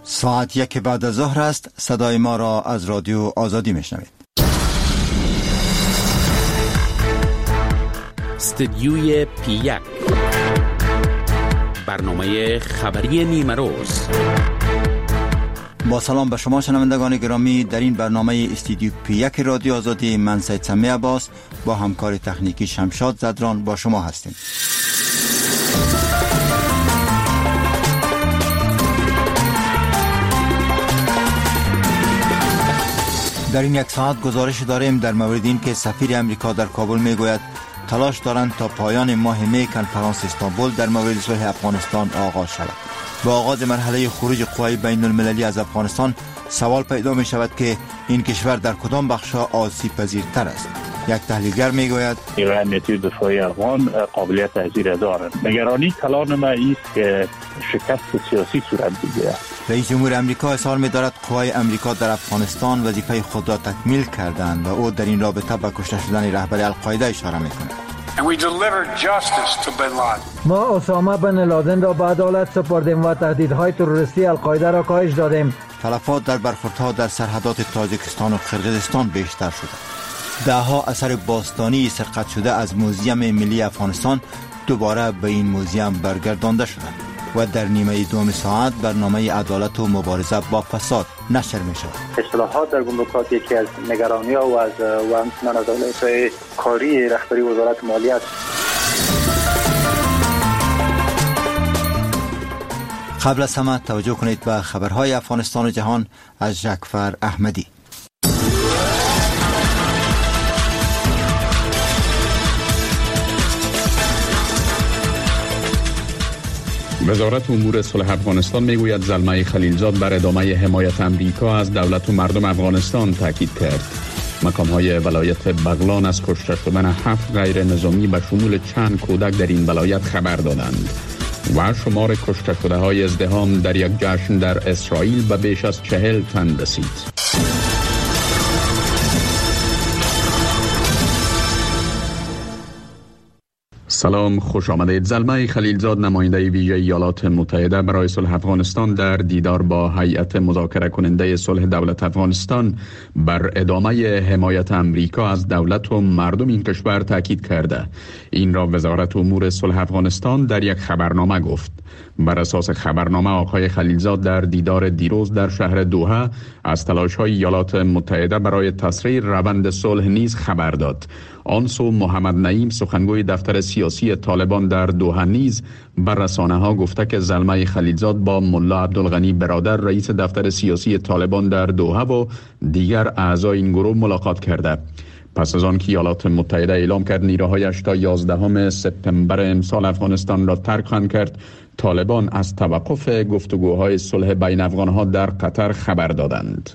ساعت 1 بعد از ظهر است. صدای ما را از رادیو آزادی میشنوید. استدیوی پی1 برنامه خبری نیمه روز. با سلام به شما شنوندگان گرامی، در این برنامه استودیو پی1 رادیو آزادی من سید سمی عباس با همکار تکنیکی شمشاد زدران با شما هستیم. در این یک ساعت گزارش داریم در مورد این که سفیر امریکا در کابل میگوید تلاش دارند تا پایان ماه می کنفرانس استانبول در مورد صلح افغانستان آغاز شود. با آغاز مرحله خروج قوای بین المللی از افغانستان سوال پیدا می شود که این کشور در کدام بخش‌ها آسیب پذیرتر است. یک تحلیلگر می گوید نیروی دفاعی افغان قابلیت تاثیر دارند. نگرانی کلان ما است که شکست سیاسی صورت بگیرد. رئیس جمهور امریکا اظهار می دارد قوای امریکا در افغانستان وظیفه خود را تکمیل کردند و او در این رابطه به کشته شدن رهبر القاعده اشاره می کند. ما اسامه بن لادن را به عدالت سپردیم و تهدیدهای تروریستی القاعده را کاهش دادیم. تلفات در برخوردها در سرحدات تاجیکستان و قرقیزستان بیشتر شده. دهها اثر باستانی سرقت شده از موزیم ملی افغانستان دوباره به این موزیم برگردانده شدند و در نیمه دوم ساعت برنامه عدالت و مبارزه با فساد نشر می شود. اصلاحات در گمرکات یکی از نگرانی‌ها و همچنان عدالت کاری رهبری وزارت مالیات. قبل از همه توجه کنید به خبرهای افغانستان و جهان از جعفر احمدی. وزارت امور صلح افغانستان میگوید زلمه خلیلزاد بر ادامه حمایت امریکا از دولت و مردم افغانستان تاکید کرد. مقام‌های ولایت بغلان از کشته شدن 7 غیر نظامی به شمول چند کودک در این ولایت خبر دادند و شمار کشته شده های ازدحام در یک جشن در اسرائیل به بیش از 40 تن رسید. سلام، خوش آمدید. زلمه خلیلزاد نماینده ویژه ایالات متحده برای صلح افغانستان در دیدار با هیئت مذاکره کننده صلح دولت افغانستان بر ادامه حمایت امریکا از دولت و مردم این کشور تاکید کرده. این را وزارت امور صلح افغانستان در یک خبرنامه گفت. بر اساس خبرنامه آقای خلیلزاد در دیدار دیروز در شهر دوحه از تلاش‌های ایالات متحده برای تسریع روند صلح نیز خبر داد. آن سو محمد نعیم سخنگوی دفتر سیاسی طالبان در دوحه نیز بر رسانه‌ها گفته که زلمه خلیلزاد با ملا عبدالغنی برادر رئیس دفتر سیاسی طالبان در دوحه و دیگر اعضای این گروه ملاقات کرده. پس از آن که ایالات متحده اعلام کرد نیروهایش تا 11 سپتامبر امسال افغانستان را ترک خواهند کرد، طالبان از توقف گفتگوهای صلح بین افغانها در قطر خبر دادند.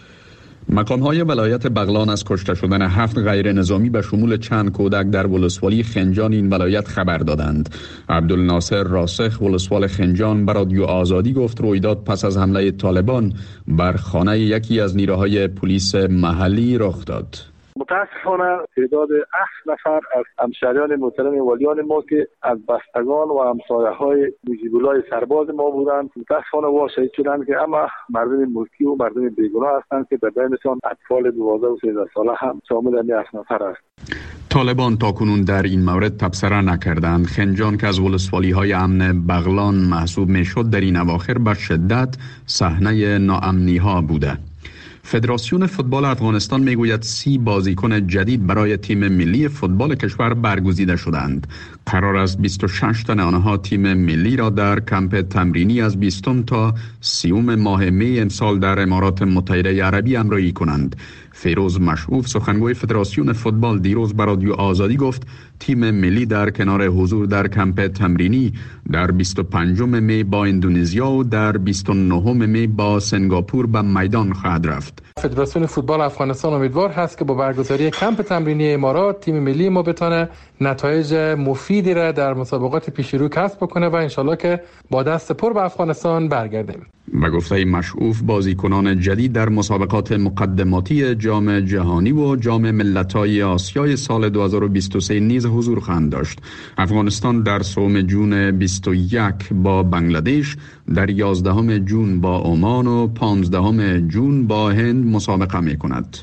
مقام‌های ولایت بغلان از کشته شدن 7 غیر نظامی به شمول چند کودک در ولسوالی خنجان این ولایت خبر دادند. عبدالناصر راسخ ولسوال خنجان به رادیو آزادی گفت رویداد پس از حمله طالبان بر خانه یکی از نیروهای پلیس محلی رخ داد. متاسفانه تعداد 8 نفر از همشهریان محترم ولیان ما که از بستگان و همسایه‌های موجیبولای سرباز ما بودند متاسفانه شهید شدند که اما مردم ملکی و مردم بیگناه هستند که در بینشان اطفال 12 و 13 ساله هم شامل این 8 نفر است. طالبان تاکنون در این مورد تبصره نکردند. خنجان که از ولسوالی‌های امن بغلان محسوب میشد در این اواخر به شدت صحنه ناامنی‌ها بوده. فدراسیون فوتبال افغانستان میگوید 30 بازیکن جدید برای تیم ملی فوتبال کشور برگزیده شدند. قرار است 26 تن آنها تیم ملی را در کمپ تمرینی از 20 تا 30 ماه می امسال در امارات متحده عربی همراهی کنند. فیروز مشعوف سخنگوی فدراسیون فوتبال دیروز به رادیو آزادی گفت تیم ملی در کنار حضور در کمپ تمرینی در 25 می با اندونزیا و در 29 می با سنگاپور به میدان خواهد رفت. فدراسیون فوتبال افغانستان امیدوار هست که با برگزاری کمپ تمرینی امارات تیم ملی ما بتونه نتایج مفید جدیدی را در مسابقات پیش رو کسب بکنه و انشالله که با دست پر به افغانستان برگردیم. و گفته مشعوف بازیکنان جدید در مسابقات مقدماتی جام جهانی و جام ملت‌های آسیای سال 2023 نیز حضور خواهند داشت. افغانستان در 3 جون 21 با بنگلادش، در 11 جون با عمان و 15 جون با هند مسابقه می‌کند.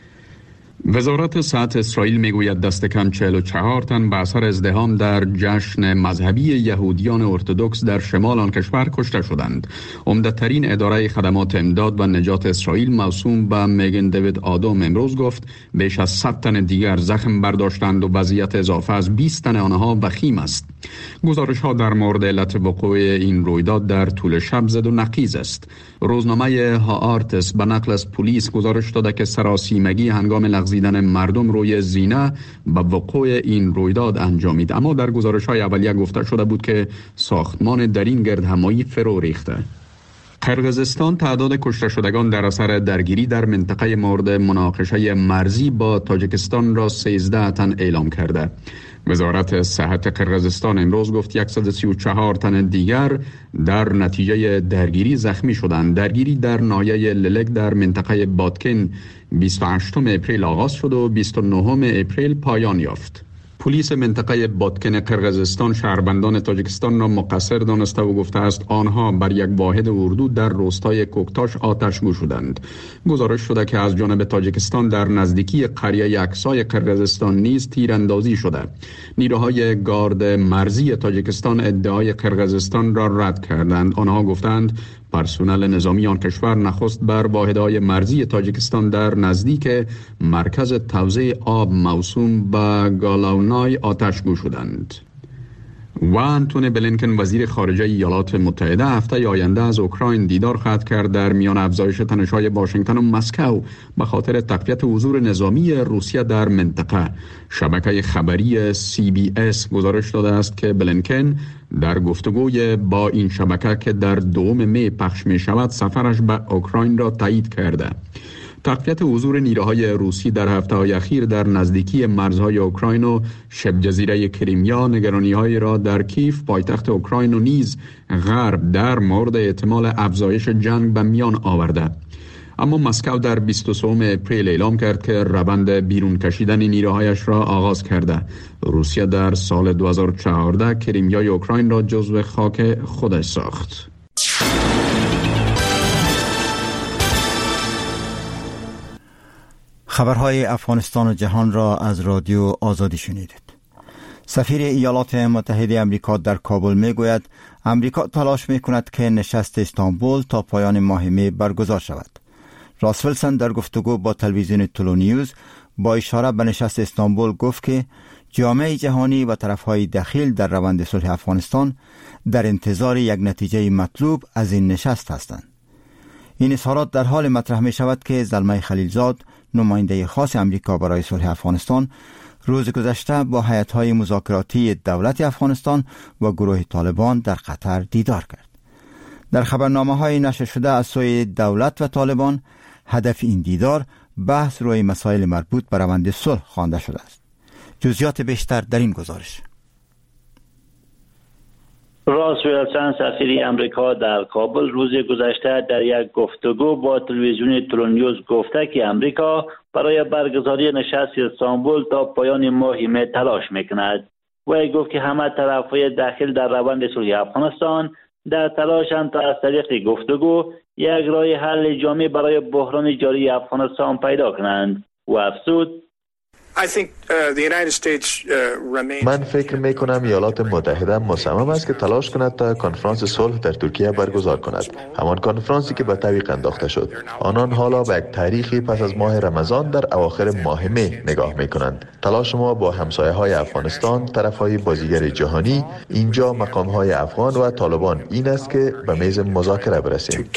وزارت صحت اسرائیل میگوید دست کم 44 تن به اثر ازدحام در جشن مذهبی یهودیان ارتدوکس در شمال آن کشور کشته شدند. عمده‌ترین اداره خدمات امداد و نجات اسرائیل موسوم به میگن دیوید آدام امروز گفت بیش از 100 تن دیگر زخم برداشتند و وضعیت اضافه از 20 تن آنها وخیم است. گزارش ها در مورد علت وقوع این رویداد در طول شب زد و نقیض است. روزنامه هاآرتس به نقل از پلیس گزارش داده که سراسیمگی هنگام لغزیدن مردم روی زینه به وقوع این رویداد انجامید، اما در گزارش‌های اولیه گفته شده بود که ساختمان در این گردهمایی فرو ریخته. قرقیزستان تعداد کشته شدگان در اثر درگیری در منطقه مورد مناقشه مرزی با تاجیکستان را 13 تن اعلام کرده. وزارت صحت قرقیزستان امروز گفت 134 تن دیگر در نتیجه درگیری زخمی شدند. درگیری در ناحیه للک در منطقه باتکن 28 اپریل آغاز شد و 29 اپریل پایان یافت. پلیس منطقه باتکن قرقیزستان شهروندان تاجیکستان را مقصر دانسته و گفته است آنها بر یک واحد اردو در روستای کوکتاش آتش‌گو شدند. گزارش شده که از جانب تاجیکستان در نزدیکی قریه اکسای قرقیزستان نیز تیراندازی شده. نیروهای گارد مرزی تاجیکستان ادعای قرقیزستان را رد کردند. آنها گفتند پرسنل نظامی آن کشور نخست بر واحدهای مرزی تاجیکستان در نزدیک مرکز توزیع آب موسوم به گالاونای آتش‌گو شدند. و انتونی بلینکن وزیر خارجه ایالات متحده هفته آینده از اوکراین دیدار خواهد کرد در میان افزایش تنش‌های واشنگتن و مسکو به خاطر تقویت حضور نظامی روسیه در منطقه. شبکه خبری CBS گزارش داده است که بلینکن در گفتگوی با این شبکه که در 2 می پخش می شود سفرش به اوکراین را تایید کرده. تقویت حضور نیروهای روسی در هفته‌های اخیر در نزدیکی مرزهای اوکراین و شبه جزیره کریمیا نگرانی‌هایی را در کیف پایتخت اوکراین و نیز غرب در مورد احتمال افزایش جنگ به میان آورده. اما مسکو در 23 اپریل اعلام کرد که روند بیرون کشیدن نیروهایش را آغاز کرده. روسیه در سال 2014 کریمیای اوکراین را جزو خاک خودش ساخت. خبرهای افغانستان و جهان را از رادیو آزادی شنیدید. سفیر ایالات متحده آمریکا در کابل میگوید آمریکا تلاش میکند که نشست استانبول تا پایان ماه می برگزار شود. راس ویلسون در گفتگو با تلویزیون تلونیوز با اشاره به نشست استانبول گفت که جامعه جهانی و طرفهای دخیل در روند صلح افغانستان در انتظار یک نتیجه مطلوب از این نشست هستند. این اظهارات در حال مطرح می شود که زلمه خلیلزاد نماینده خاص آمریکا برای صلح افغانستان روز گذشته با هیئت‌های مذاکراتی دولت افغانستان و گروه طالبان در قطر دیدار کرد. در خبرنامه‌های نشر شده از سوی دولت و طالبان هدف این دیدار بحث روی مسائل مربوط به روند صلح خوانده شده است. جزئیات بیشتر در این گزارش. راس ویلسون سفیر آمریکا در کابل روز گذشته در یک گفتگو با تلویزیون تلونیوز گفته که آمریکا برای برگزاری نشست استانبول تا پایان ماه می تلاش میکند. وی گفت که همه طرفهای داخل در روند صلح افغانستان در تلاشند تا از طریق گفتگو یک راه حل جامع برای بحران جاری افغانستان پیدا کنند. و افزود من فکر می کنم ایالات متحده مصمم است که تلاش کند تا کنفرانس صلح در ترکیه برگزار کند. همان کنفرانسی که به تعویق انداخته شد. آنان حالا به یک تاریخی پس از ماه رمضان در اواخر ماه می نگاه می کنند. تلاش ما با همسایه های افغانستان، طرف های بازیگر جهانی، اینجا مقام های افغان و طالبان این است که به میز مذاکره برسیم.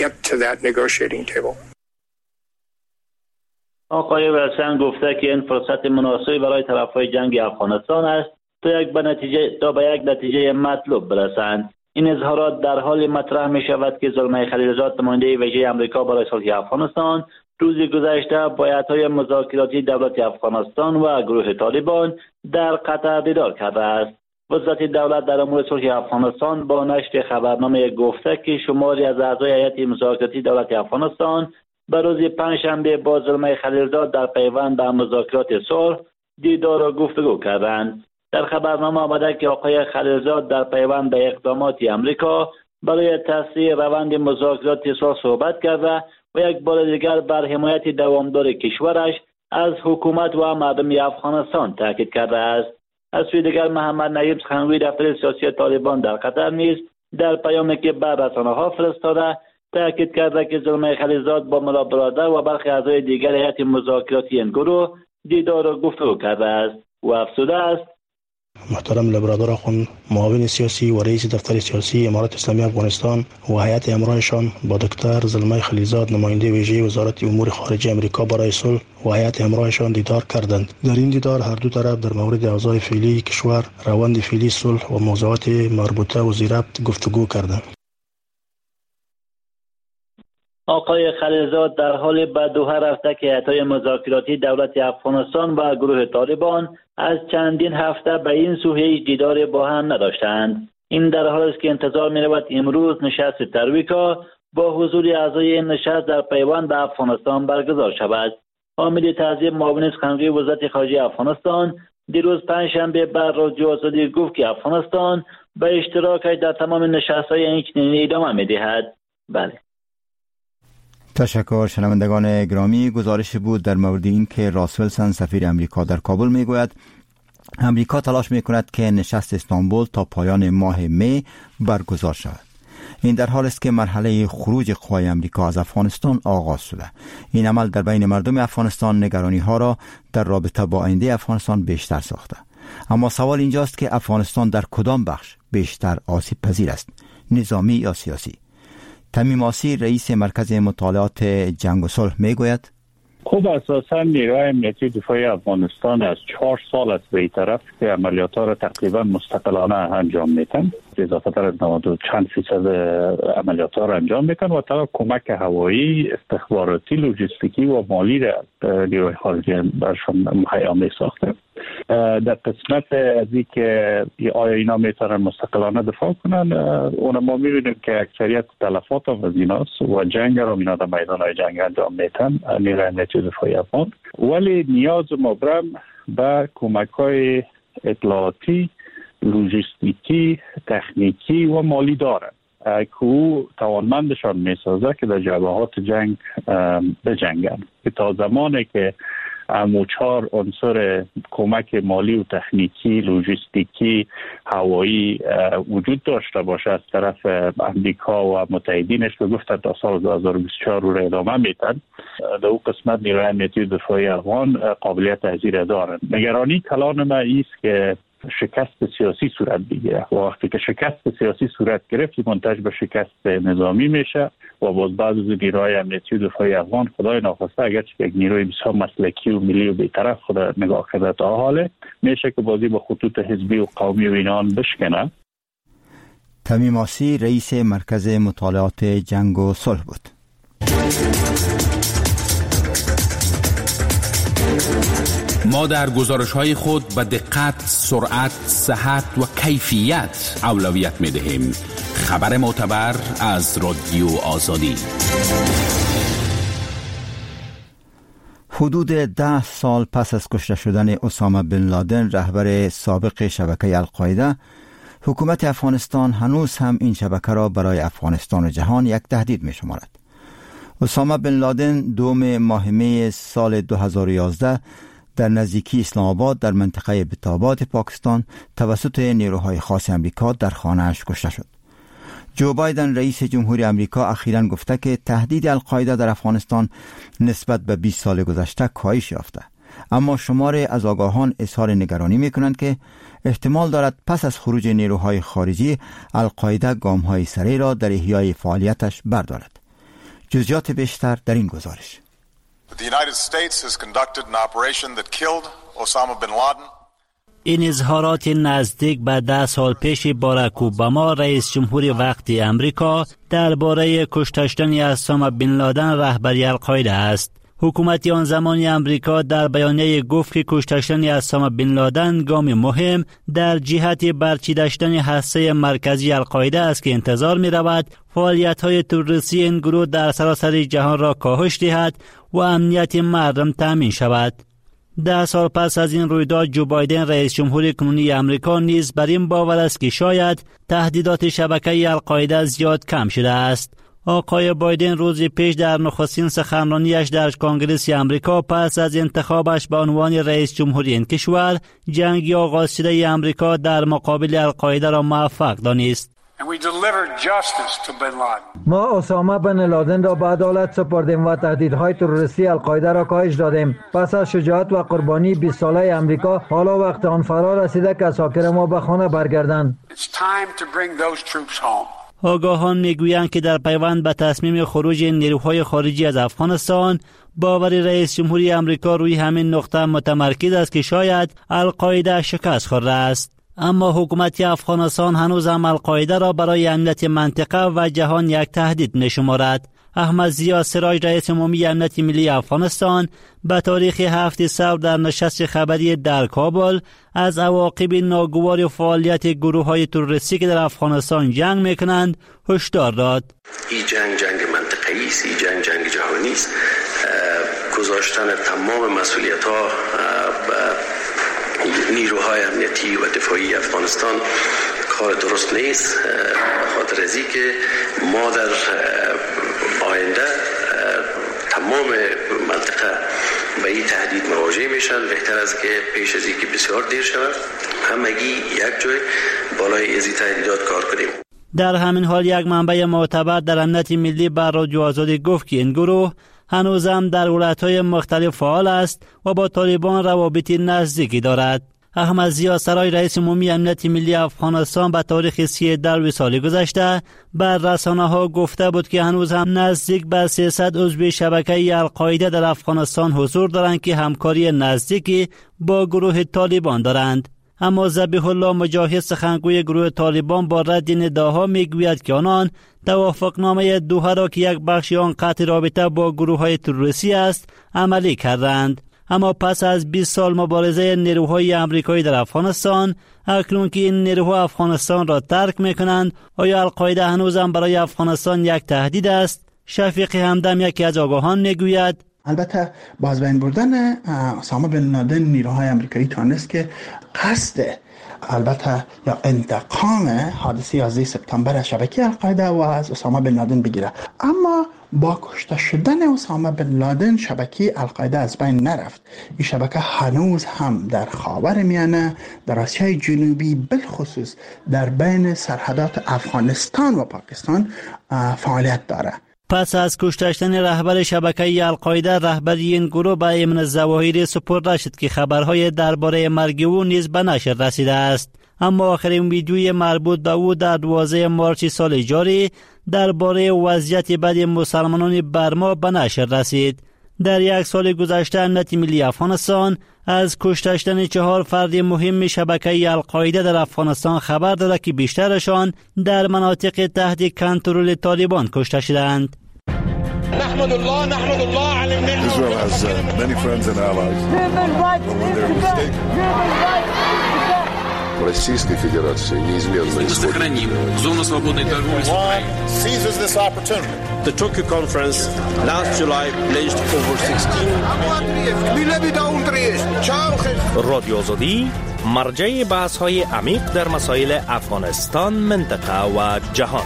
آقای ویلسون گفته که این فرصت مناسبی برای طرفهای جنگ افغانستان است تا به یک نتیجه مطلوب برسند. این اظهارات در حال مطرح می شود که زلمه خلیلزاد نماینده ویژه آمریکا برای صلح افغانستان روز گذشته با هیئت‌های مذاکراتی دولت افغانستان و گروه طالبان در قطر دیدار کرده است. وزارت دولت در امور صلح افغانستان با نشر خبرنامه گفته که شماری از اعضای هیئت مذاکراتی دولت افغانستان به روز پنجشنبه با زلمه خلیلزاد در پیوند به مذاکرات صلح دیدار و گفتگو کردند. در خبرنامه آمده که آقای خلیلزاد در پیوند به اقدامات امریکا برای تسریع روند مذاکرات صلح صحبت کرده و یک بار دیگر بر حمایت دوامدار کشورش از حکومت و مردم افغانستان تاکید کرده است. از سوی دیگر محمد نایب سخنگوی دفتر سیاسی طالبان در قطر نیز در پیامی که بر رسانه‌ها فرستاده تاکید کرده که زلمه خلیلزاد با ملا برادر و برخی اعضای دیگر هیئت مذاکراتی این گروه دیدار و گفتگو کرده است و افزوده است: محترم لبرادر آخوند معاون سیاسی و رئیس دفتر سیاسی امارات اسلامی افغانستان و هیئت همراهشان با دکتر زلمه خلیلزاد نماینده ویژه وزارت امور خارجه امریکا برای صلح و هیئت همراهشان دیدار کردند. در این دیدار هر دو طرف در مورد اوضاع فعلی کشور، روند فعلی صلح و موضوعات مربوطه و زیر ربط گفتگو کردند. آقای خلیلزاد در حال به دوحه رفته که هیئت‌های مذاکراتی دولت افغانستان و گروه طالبان از چندین هفته به این سو هیچ دیدار با هم نداشتند. این در حالی است که انتظار می‌رود امروز نشست ترویکا با حضور اعضای این نشست در پیوند به افغانستان برگزار شود. حامد تعظیم معاون سخنگوی وزارت خارجه افغانستان دیروز پنجشنبه بر رادیو آزادی گفت که افغانستان به اشتراکش در تمام نشست‌های این چنینی ادامه می‌دهد. بله. تشکر. شنوندگان گرامی، گزارش بود در مورد این که راس ویلسون سفیر امریکا در کابل میگوید امریکا تلاش میکند که نشست استانبول تا پایان ماه می برگزار شود. این در حال است که مرحله خروج قوای امریکا از افغانستان آغاز شده. این عمل در بین مردم افغانستان نگرانی ها را در رابطه با آینده افغانستان بیشتر ساخته. اما سوال اینجاست که افغانستان در کدام بخش بیشتر آسیب پذیر است، نظامی یا سیاسی؟ تمیم آسی رئیس مرکز مطالعات جنگ و صلح میگوید خب اساسا نیروهای امنیتی دفاعی افغانستان از 4 سال است به این طرف که عملیات‌ها را تقریبا مستقلانه انجام میدن. اضافه تر از 90 چند فیصد عملیات‌ها را انجام میدن و تا کمک هوایی، استخباراتی، لوجستیکی و مالی را نیروهای خارجی برشان مهیا میساخته. در قسمت از این که آیا اینا میتونن مستقلانه دفاع کنن، اون ما میبینیم که اکثریت تلفات هم از ایناست و جنگ را اینا در میدان جنگ انجام میتن نیروهای امنیتی دفاعی افغان. ولی نیاز مبرم به کمک‌های اطلاعاتی، لوجستیکی، تکنیکی و مالی دارن که او توانمندشان میسازه که در جبهات جنگ بجنگن. که تا زمانی که امو 4 عنصر کمک مالی و تکنیکی، لوجستیکی، هوایی وجود داشته باشه از طرف امریکا و متحدینش، به گفته تا سال 2024 رو ادامه میتن، در اون قسمت نیروهای امنیتی دفاعی افغان قابلیت تحذیر دارن. نگرانی کلان ما ایست که شکست سیاسی صورت بگیره و وقتی که شکست سیاسی صورت گرفت منتج به شکست نظامی میشه و باز بعض از نیروهای امنیتی دفاعی افغان خدای ناخواسته اگرچه یک نیروی بسیار مسلکی و ملی و بی‌طرف خود نگاه کرده تا حاله میشه که بازی با خطوط حزبی و قومی و اینان بشکنه. تمیم آسی رئیس مرکز مطالعات جنگ و صلح بود. ما در گزارش‌های خود به دقت، سرعت، صحت و کیفیت اولویت می‌دهیم. خبر معتبر از رادیو آزادی. حدود 10 سال پس از کشته شدن اسامه بن لادن، رهبر سابق شبکه القاعده، حکومت افغانستان هنوز هم این شبکه را برای افغانستان و جهان یک تهدید می‌شمارد. اسامه بن لادن دوم ماه می سال 2011 در نزدیکی اسلام آباد در منطقه بتاباد پاکستان توسط نیروهای خاص امریکا در خانه‌اش کشته شد. جو بایدن رئیس جمهوری امریکا اخیراً گفته که تهدید القاعده در افغانستان نسبت به 20 سال گذشته کاهش یافته، اما شماری از آگاهان اظهار نگرانی می‌کنند که احتمال دارد پس از خروج نیروهای خارجی القاعده گام‌های سریع را در احیای فعالیتش بردارد. جزئیات بیشتر در این گزارش. این اظهارات نزدیک به 10 سال پیش باراک اوباما رئیس جمهوری وقتی امریکا درباره کشته شدن اسامه بن لادن رهبر القاعده است. حکومت آن زمانی امریکا در بیانیه گفت که کشتن اسامه بن لادن گام مهم در جهت برچیدن هسته مرکزی القاعده است که انتظار می رود فعالیت‌های تروریستی این گروه در سراسر جهان را کاهش دهد و امنیت مردم تامین شود. 10 سال پس از این رویداد جو بایدن رئیس جمهور کنونی امریکا نیز بر این باور است که شاید تهدیدات شبکه القاعده زیاد کم شده است. آقای بایدن روز پیش در نخستین سخنرانیش در کنگره امریکا پس از انتخابش به عنوان رئیس جمهوری این کشور جنگ آغاز شده امریکا در مقابل القاعده را موفق دانست. ما اسامه بن لادن را به عدالت سپردیم و تهدیدهای تروریستی القاعده را کاهش دادیم. پس از شجاعت و قربانی 20 ساله امریکا، حالا وقت آن فرا رسیده که اساکر ما به خانه برگردند. آگاهان میگویند که در پیوند به تصمیم خروج نیروهای خارجی از افغانستان، باور رئیس جمهوری امریکا روی همین نقطه متمرکز است که شاید القاعده شکست خورده است. اما حکومت افغانستان هنوز هم القاعده را برای امنیت منطقه و جهان یک تهدید می‌شمارد. احمد ضیا سراج رئیس عمومی امنیت ملی افغانستان به تاریخ 7 صبر در نشست خبری در کابل از عواقب ناگوار فعالیت گروه‌های تروریستی که در افغانستان جنگ می‌کنند هشدار داد. این جنگ منطقه‌ای است، این جنگ جهانی است. گذاشتن تمام مسئولیت‌ها نیروهای امنیتی و دفاعی افغانستان کار درست نیست، خاطر از این که ما در آینده تمام منطقه به این تهدید مواجه میشن. بهتر است که پیش از اینکه بسیار دیر شود همگی یک جای بالای از این تهدیدات کار کنیم. در همین حال یک منبع معتبر در امنیت ملی بر رادیو آزادی گفت که این گروه هنوزم در ولایت‌های مختلف فعال است و با طالبان روابط نزدیکی دارد. احمد ضیا سراج رئیس عمومی امنیت ملی افغانستان به تاریخ 13 سال گذشته بر رسانه‌ها گفته بود که هنوز هم نزدیک به 300 عضو شبکه القاعده در افغانستان حضور دارند که همکاری نزدیکی با گروه طالبان دارند. اما ذبیح الله مجاهد سخنگوی گروه طالبان با رد نداها میگوید که آنان توافقنامه دوحه را که یک بخش آن قطع رابطه با گروه‌های تروریستی است عملی کردند. اما پس از 20 سال مبارزه نیروهای امریکایی در افغانستان، اکنون که این نیروها افغانستان را ترک میکنند، آیا القاعده هنوزم برای افغانستان یک تهدید است؟ شفیق همدم یکی از آگاهان میگوید البته با از بین بردن اسامه بن لادن نیروهای امریکایی تانست که قصد البته یا انتقام حادثه 11 سپتامبر شبکه القاعده و از اسامه بن لادن بگیره، اما با کشته شدن اسامه بن لادن شبکه القاعده از بین نرفت. این شبکه هنوز هم در خاورمیانه، در آسیای جنوبی، بالخصوص در بین سرحدات افغانستان و پاکستان فعالیت داره. پس از کشتن رهبر شبکه القاعده، رهبری این گروه به ایمن الظواهری سپرده شد که خبرهای درباره مرگ او نیز به نشر رسیده است. اما آخرین ویدیوی مربوط به او در 12 مارس سال جاری درباره وضعیت بد مسلمانان برما به نشر رسید. در یک سال گذشته امنیت ملی افغانستان از کشتن 4 فرد مهم شبکه القاعده در افغانستان خبر داده که بیشترشان در مناطق تحت کنترل طالبان کشته شدند. نحمد الله على النعمة. Israel has many friends and allies. But when they're mistaken. Российской Федерации неизменно сохраним зону свободной торговли с Украиной. Seizes this opportunity. The Tokyo conference last July pledged over 16. رادیو آزادی مرجع بحث‌های عمیق در مسائل افغانستان، منطقه و جهان.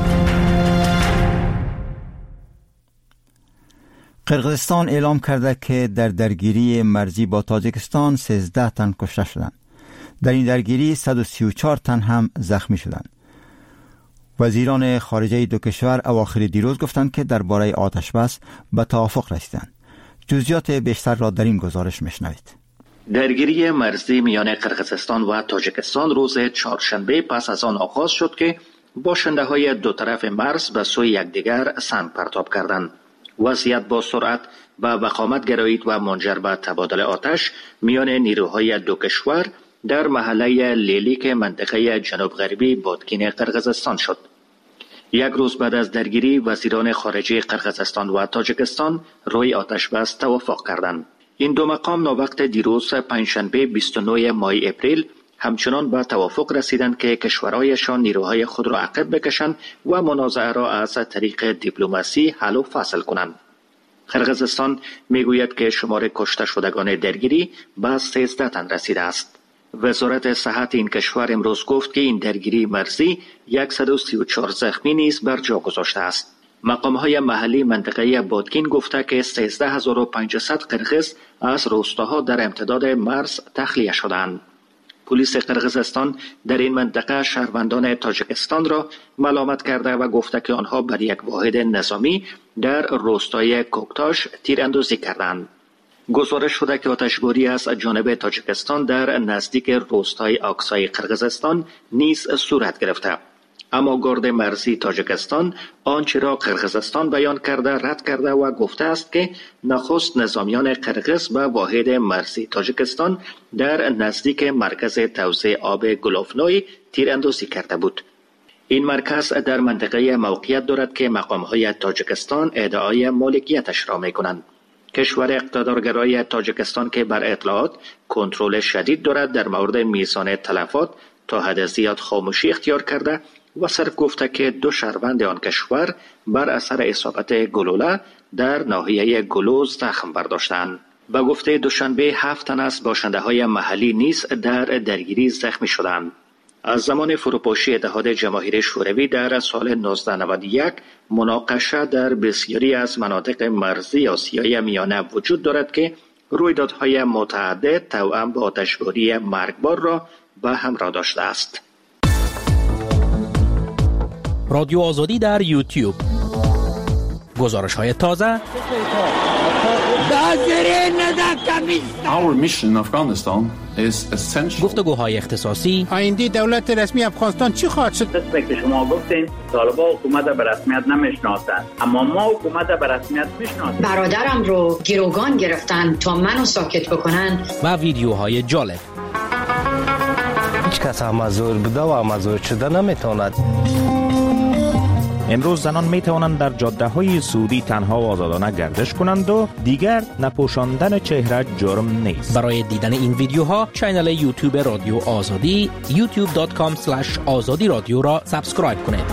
قرقیزستان اعلام کرده که در درگیری مرزی با تاجیکستان 13 تن کشته شدند. در این درگیری 134 تن هم زخمی شدند. وزیران خارجه دو کشور اواخر دیروز گفتند که درباره آتش بس به توافق رسیدند. جزئیات بیشتر را در این گزارش میشنوید. درگیری مرزی میان قرقیزستان و تاجیکستان روز چهارشنبه پس از آن آغاز شد که باشنده های دو طرف مرز به سوی یکدیگر سنگ پرتاب کردند. وضعیت با سرعت و وخامت گرایید و منجر به تبادل آتش میان نیروهای دو کشور در محله لیلیک منطقه جنوب غربی بادکین قرقیزستان شد. یک روز بعد از درگیری وزیران خارجه قرقیزستان و تاجیکستان روی آتشبس توافق کردند. این دو مقام ناوقت دیروز پنجشنبه 29 ماه اپریل همچنان به توافق رسیدند که کشورهایشان نیروهای خود را عقب بکشند و منازعه را از طریق دیپلماسی حل و فصل کنند. قرقیزستان میگوید که شمار کشته شدگان درگیری به 13 تن رسیده است. وزارت صحت این کشور امروز گفت که این درگیری مرزی 134 زخمی نیز بر جا گذاشته است. مقام‌های محلی منطقه بادگین گفته که 13500 قرقیز از روستاها در امتداد مرز تخلیه شدند. پلیس قرقیزستان در این منطقه شهروندان تاجیکستان را ملامت کرده و گفته که آنها بر یک واحد نظامی در روستای کوکتاش تیراندازی کردند. گزارش شده که آتشباری از جانب تاجیکستان در نزدیک روستای آکسای قرقیزستان نیز صورت گرفته. اما گارد مرزی تاجیکستان آنچه را قرقیزستان بیان کرده رد کرده و گفته است که نخست نظامیان قرقیز به واحد مرزی تاجیکستان در نزدیک مرکز توزیع آب گلوفنوی تیراندازی کرده بود. این مرکز در منطقه موقعیت دارد که مقام‌های تاجیکستان ادعای مالکیتش را می‌کنند. کشور اقتدارگرای تاجیکستان که بر اطلاعات کنترل شدید دارد در مورد میزان تلفات تا حد زیاد خاموشی اختیار کرده و صرف گفته که 2 شهروند آن کشور بر اثر اصابت گلوله در ناحیه گلوز زخم برداشتند. به گفته دوشنبه 7 تن از باشنده‌های محلی نیز در درگیری زخمی شدند. از زمان فروپاشی اتحاد جماهیر شوروی در سال 1991 مناقشه در بسیاری از مناطق مرزی آسیای میانه وجود دارد که رویدادهای متعدد توأم با آتشباری مرگبار را به همراه داشته است. رادیو آزادی در یوتیوب. گزارش‌های تازه. Our mission in Afghanistan is essential. گفتگوهای اختصاصی. آینده دولت رسمی افغانستان چی خواهد شد؟ دست که شما گفتین طالبان حکومت به رسمیت نمیشناسند، اما ما حکومت به رسمیت میشناسیم. برادرم رو گروگان گرفتن تا منو ساکت بکنن. و ویدیوهای جالب. هیچ کس مزور بوده و مزور شده نمیتواند. امروز زنان می توانند در جاده های سعودی تنها و آزادانه گردش کنند و دیگر نپوشاندن چهره جرم نیست. برای دیدن این ویدیوها کانال یوتیوب رادیو آزادی youtube.com/azadi رادیو را سابسکرایب کنید.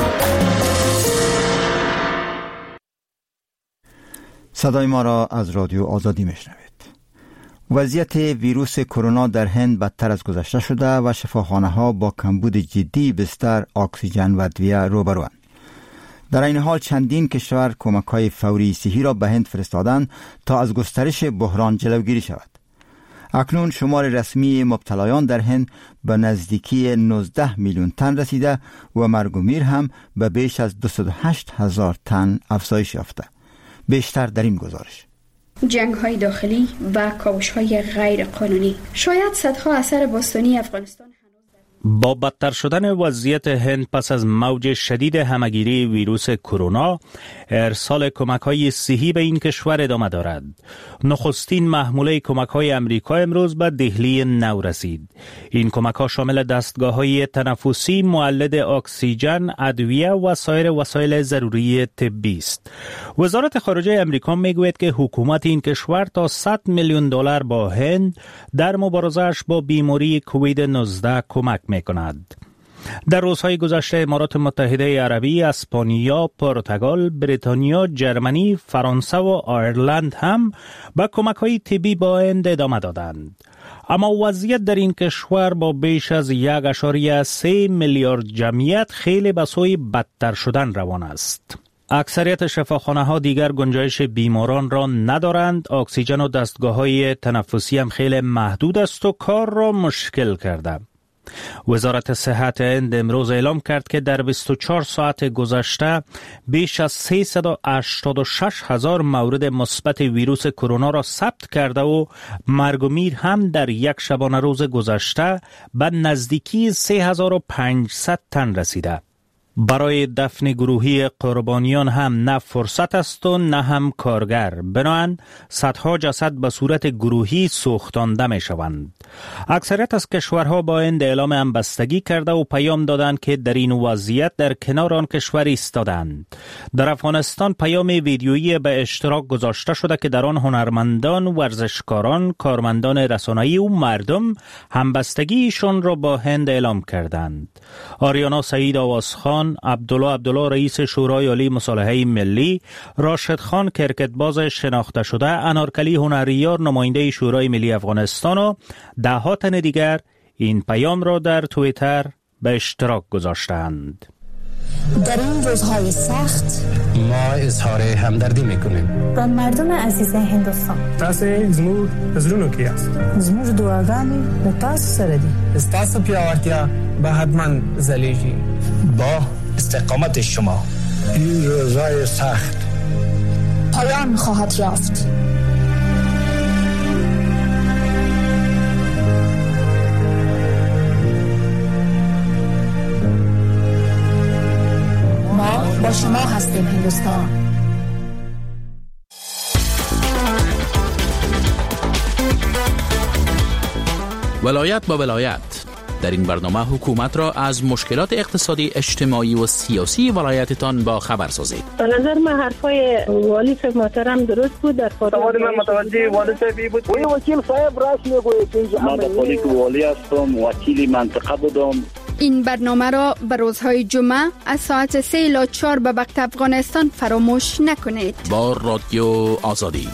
صدای ما را از رادیو آزادی میشنوید. وضعیت ویروس کرونا در هند بدتر از گذشته شده و شفاخانه ها با کمبود جدی بستر، اکسیژن و ادویه روبروند. در این حال چندین کشور کمک‌های فوری صحی را به هند فرستادند تا از گسترش بحران جلوگیری شود. اکنون شمار رسمی مبتلایان در هند به نزدیکی 19 میلیون تن رسیده و مرگ و میر هم به بیش از 208,000 تن افزایش یافته. بیشتر در این گزارش. جنگ‌های داخلی و کاوش‌های غیر قانونی. شاید صدها اثر باستانی افغانستان با بدتر شدن وضعیت هند پس از موج شدید همهگیری ویروس کرونا، ارسال کمک‌های صحی به این کشور ادامه دارد. نخستین محموله کمک‌های امریکا امروز به دهلی نو رسید. این کمک‌ها شامل دستگاه‌های تنفسی، مولد اکسیژن، ادویه و سایر وسایل ضروری طبی است. وزارت خارجه امریکا میگوید که حکومت این کشور تا $100 میلیون با هند در مبارزه‌اش با بیماری کووید 19 کمک می‌کند. در روزهای گذشته امارات متحده عربی، اسپانیا، پرتغال، بریتانیا، جرمنی، فرانسه و آیرلند هم به کمک‌های طبی با هند ادامه دادند. اما وضعیت در این کشور با بیش از 1.3 میلیارد جمعیت خیلی به سوی بدتر شدن روان است. اکثریت شفاخانه‌ها دیگر گنجایش بیماران را ندارند، اکسیژن و دستگاه‌های تنفسی هم خیلی محدود است و کار را مشکل کرده. وزارت صحت هند امروز اعلام کرد که در 24 ساعت گذشته بیش از 386,000 مورد مثبت ویروس کرونا را ثبت کرده و مرگ و میر هم در یک شبانه روز گذشته به نزدیکی 3500 تن رسیده. برای دفن گروهی قربانیان هم نه فرصت است و نه هم کارگر. بنابراین صدها جسد به صورت گروهی سوختانده می شوند. اکثریت از کشورها با این اعلام همبستگی کرده و پیام دادند که در این وضعیت در کنار آن کشور ایستادند. در افغانستان پیام ویدیویی به اشتراک گذاشته شده که در آن هنرمندان، ورزشکاران، کارمندان رسانه‌ای و مردم همبستگیشان را با هند اعلام کردند. آریانا سعید آوازخان، عبدالله رئیس شورای عالی مصالحه ملی، راشد خان کرکتباز شناخته شده، انارکلی هنریار نماینده شورای ملی افغانستان و ده‌ها تن دیگر این پیام را در توییتر به اشتراک گذاشتند. در این روزهای سخت ما اظهار همدردی میکنیم با مردم عزیز هندوستان. تاسو زموږ زړونو کې یاست. زموږ دعاګانې له تاسو سره دي. ستاسو پیاوړتیا به حتما ځلیږي. با استقامت شما این روزهای سخت پایان خواهد یافت. ما با شما هستیم هندوستان. ولایت با ولایت. در این برنامه حکومت را از مشکلات اقتصادی، اجتماعی و سیاسی ولایتتان با خبر سازید. به نظر من حرفای والی صاحب محترم درست بود. در سوال من متوجه والی صاحب بود. وکیل صاحب راست میگوید که من خودی که والی هستم، وکیل منطقه بودم. این برنامه را به روزهای جمعه از ساعت 3 الی 4 به وقت افغانستان فراموش نکنید. با رادیو آزادی.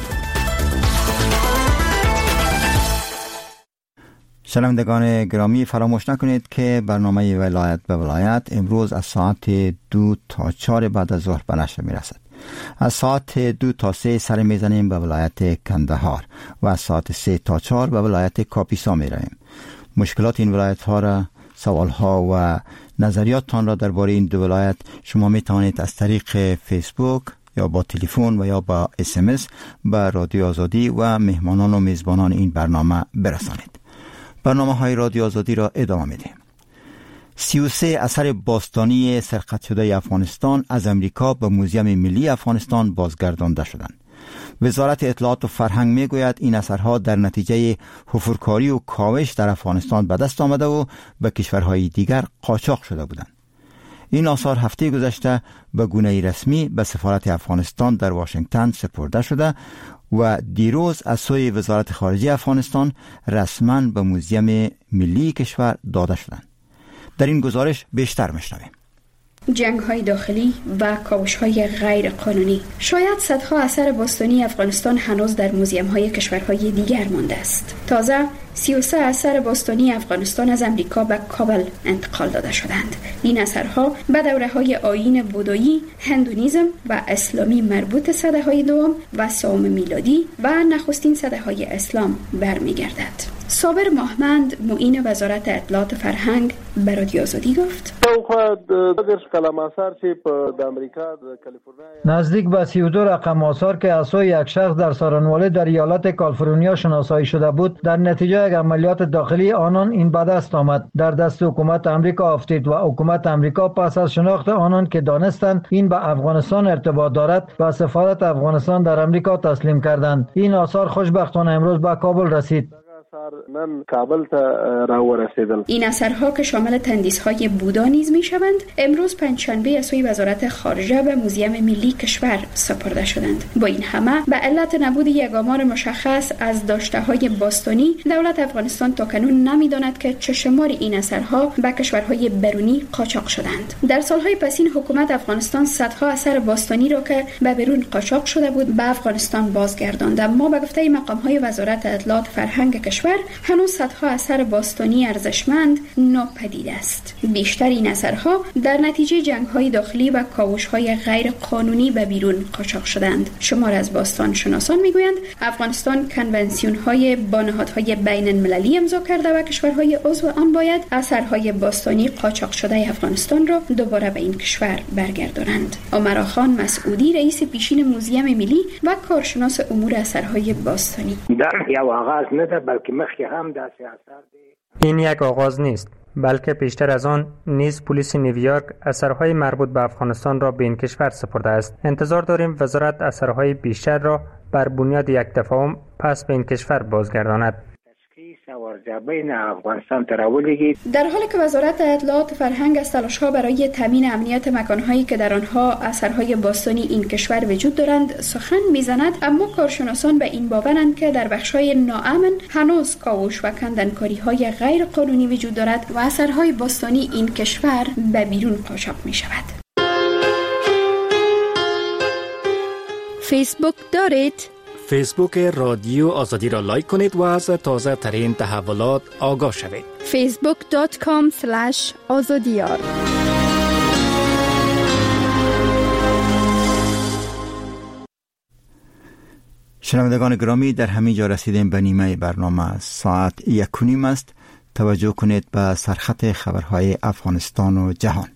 شنوندگان گرامی، فراموش نکنید که برنامه ولایت به ولایت امروز از ساعت 2 تا 4 بعد از ظهر به نشر می رسد. از ساعت 2 تا 3 سر می زنیم به ولایت کندهار و از ساعت 3 تا 4 به ولایت کاپیسا می رویم. مشکلات این ولایت ها را، سوال ها و نظریاتتان را درباره این دو ولایت شما می توانید از طریق فیسبوک یا با تلفن و یا با SMS به رادیو آزادی و مهمانان و میزبانان این برنامه برسانید. برنامه های رادیو آزادی را ادامه میدیم. 33 اثر باستانی سرقت شده افغانستان از امریکا به موزیم ملی افغانستان بازگردانده شدند. وزارت اطلاعات و فرهنگ میگوید این اثرها در نتیجه حفرکاری و کاوش در افغانستان به دست آمده و به کشورهای دیگر قاچاق شده بودند. این آثار هفته گذشته به گونه رسمی به سفارت افغانستان در واشنگتن سپرده شده و دیروز از سوی وزارت خارجه افغانستان رسما به موزیم ملی کشور داده شدند. در این گزارش بیشتر میشنویم. جنگ‌های داخلی و کاوش‌های غیر قانونی. شاید صدها اثر باستانی افغانستان هنوز در موزیم‌های کشورهای دیگر مانده است. تازه 33 اثر باستانی افغانستان از امریکا به کابل انتقال داده شدند. این اثرها به دوره‌های آیین بودایی، هندونیزم و اسلامی مربوط سده‌های دوم و سوم میلادی و نخستین سده‌های اسلام برمیگردد. صابر محمد، معین وزارت اطلاعات فرهنگ، به رادیو آزادی گفت: نزدیک به 32 رقم آثار که از سوی یک شخص در سارنواله در ایالت کالیفرنیا شناسایی شده بود در نتیجه یک عملیات داخلی آنان این به دست آمد. در دست حکومت امریکا افتید و حکومت امریکا پس از شناخت آنان که دانستند این به افغانستان ارتباط دارد به سفارت افغانستان در امریکا تسلیم کردند. این آثار خوشبختانه امروز به کابل رسید. این اثرها که شامل تندیس‌های بودا نیز می‌شوند امروز پنجشنبه از سوی وزارت خارجه به موزیم ملی کشور سپرده شدند. با این همه به علت نبود یک آمار مشخص از داشته‌های باستانی دولت افغانستان تاکنون نمی‌داند که چه شمار این اثرها به کشورهای برونی قاچاق شدند. در سالهای پسین حکومت افغانستان صدها اثر باستانی را که به بیرون قاچاق شده بود به افغانستان بازگرداند. اما به گفته مقام‌های وزارت اطلاعات فرهنگ کشور هنوز صدها اثر باستانی ارزشمند ناپدید است. بیشتر این اثرها در نتیجه جنگ‌های داخلی و کاوش‌های غیر قانونی به بیرون قاچاق شدند. شمار از باستان شناسان میگویند افغانستان کنونسیون‌های با نهادهای بین‌المللی امضا کرده و کشورهای عضو آن باید اثرهای باستانی قاچاق شده افغانستان را دوباره به این کشور برگردانند. عمر خان مسعودی، رئیس پیشین موزیم ملی و کارشناس امور اثرهای باستانی: در یا آغاز نه بلکه این یک آغاز نیست بلکه پیشتر از آن نیز پلیس نیویورک اثرهای مربوط به افغانستان را به این کشور سپرده است. انتظار داریم وزارت اثرهای بیشتر را بر بنیاد یک تفاهم پس به این کشور بازگرداند. در حالی که وزارت اطلاعات فرهنگ از تلاش‌ها برای تامین امنیت مکان‌هایی که در آنها اثرهای باستانی این کشور وجود دارند سخن می‌زند، اما کارشناسان به این باورند که در بخش‌های ناامن هنوز کاوش و کندنکاری‌های غیر قانونی وجود دارد و اثرهای باستانی این کشور به بیرون قاچاق می‌شود. فیسبوک دارید؟ فیسبوک رادیو آزادی را لایک کنید و از تازه ترین تحولات آگاه شوید. facebook.com/azadiyar. شنوندگان گرامی، در همین جا رسیدیم به نیمه برنامه. ساعت 1:30 است. توجه کنید به سرخط خبرهای افغانستان و جهان.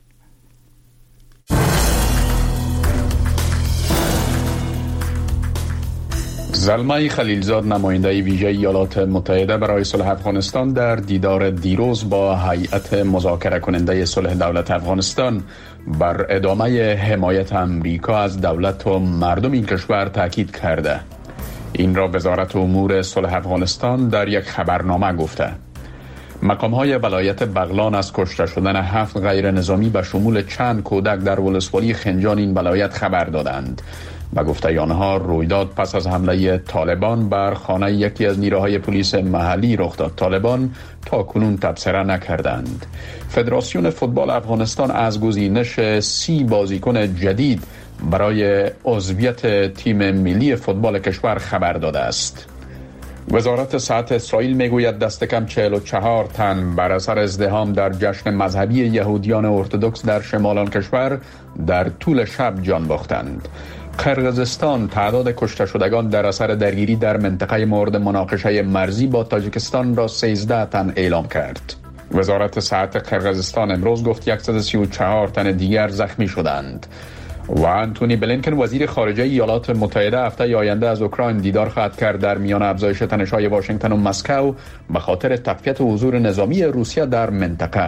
زلمه خلیلزاد، نماینده ویژه ایالات متحده برای صلح افغانستان، در دیدار دیروز با هیئت مذاکره کننده صلح دولت افغانستان بر ادامه حمایت امریکا از دولت و مردم این کشور تاکید کرده. این را وزارت امور صلح افغانستان در یک خبرنامه گفته. مقام‌های ولایت بغلان از کشته شدن 7 غیر نظامی به شمول چند کودک در ولسوالی خنجان این ولایت خبر دادند. به گفته آنها رویداد پس از حمله طالبان بر خانه یکی از نیروهای پلیس محلی رخ داد. طالبان تا کنون تبصره نکردند. فدراسیون فوتبال افغانستان از گزینش 30 بازیکن جدید برای عضویت تیم ملی فوتبال کشور خبر داده است. وزارت صحت اسرائیل میگوید دست کم 44 تن بر اثر ازدحام در جشن مذهبی یهودیان ارتدوکس در شمال کشور در طول شب جان باختند. قرقیزستان تعداد کشته شدگان در اثر درگیری در منطقه مورد مناقشه مرزی با تاجیکستان را 13 تن اعلام کرد. وزارت صحت قرقیزستان امروز گفت 134 تن دیگر زخمی شدند. و انتونی بلینکن وزیر خارجه ایالات متحده هفته آینده از اوکراین دیدار خواهد کرد در میان افزایش تنش‌های واشنگتن و مسکو به خاطر تقویت حضور نظامی روسیه در منطقه.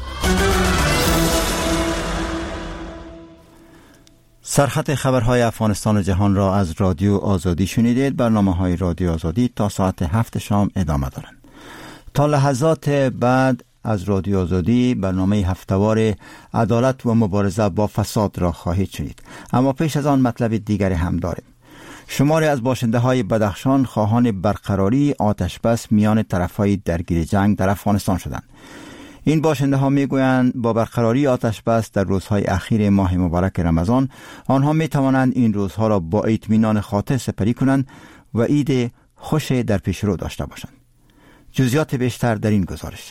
سرخط خبرهای افغانستان و جهان را از رادیو آزادی شنیدید. برنامه‌های رادیو آزادی تا ساعت 7 شام ادامه دارند. تا لحظات بعد از رادیو آزادی برنامه هفته‌وار عدالت و مبارزه با فساد را خواهید شنید. اما پیش از آن مطلب دیگری هم داریم. شماری از باشنده‌های بدخشان خواهان برقراری آتش بس میان طرف‌های درگیر جنگ در افغانستان شدند. این باشنده ها می گویند با برقراری آتش بس در روزهای اخیر ماه مبارک رمضان آنها می توانند این روزها را با اطمینان خاطر سپری کنند و عید خوش در پیش رو داشته باشند. جزئیات بیشتر در این گزارش.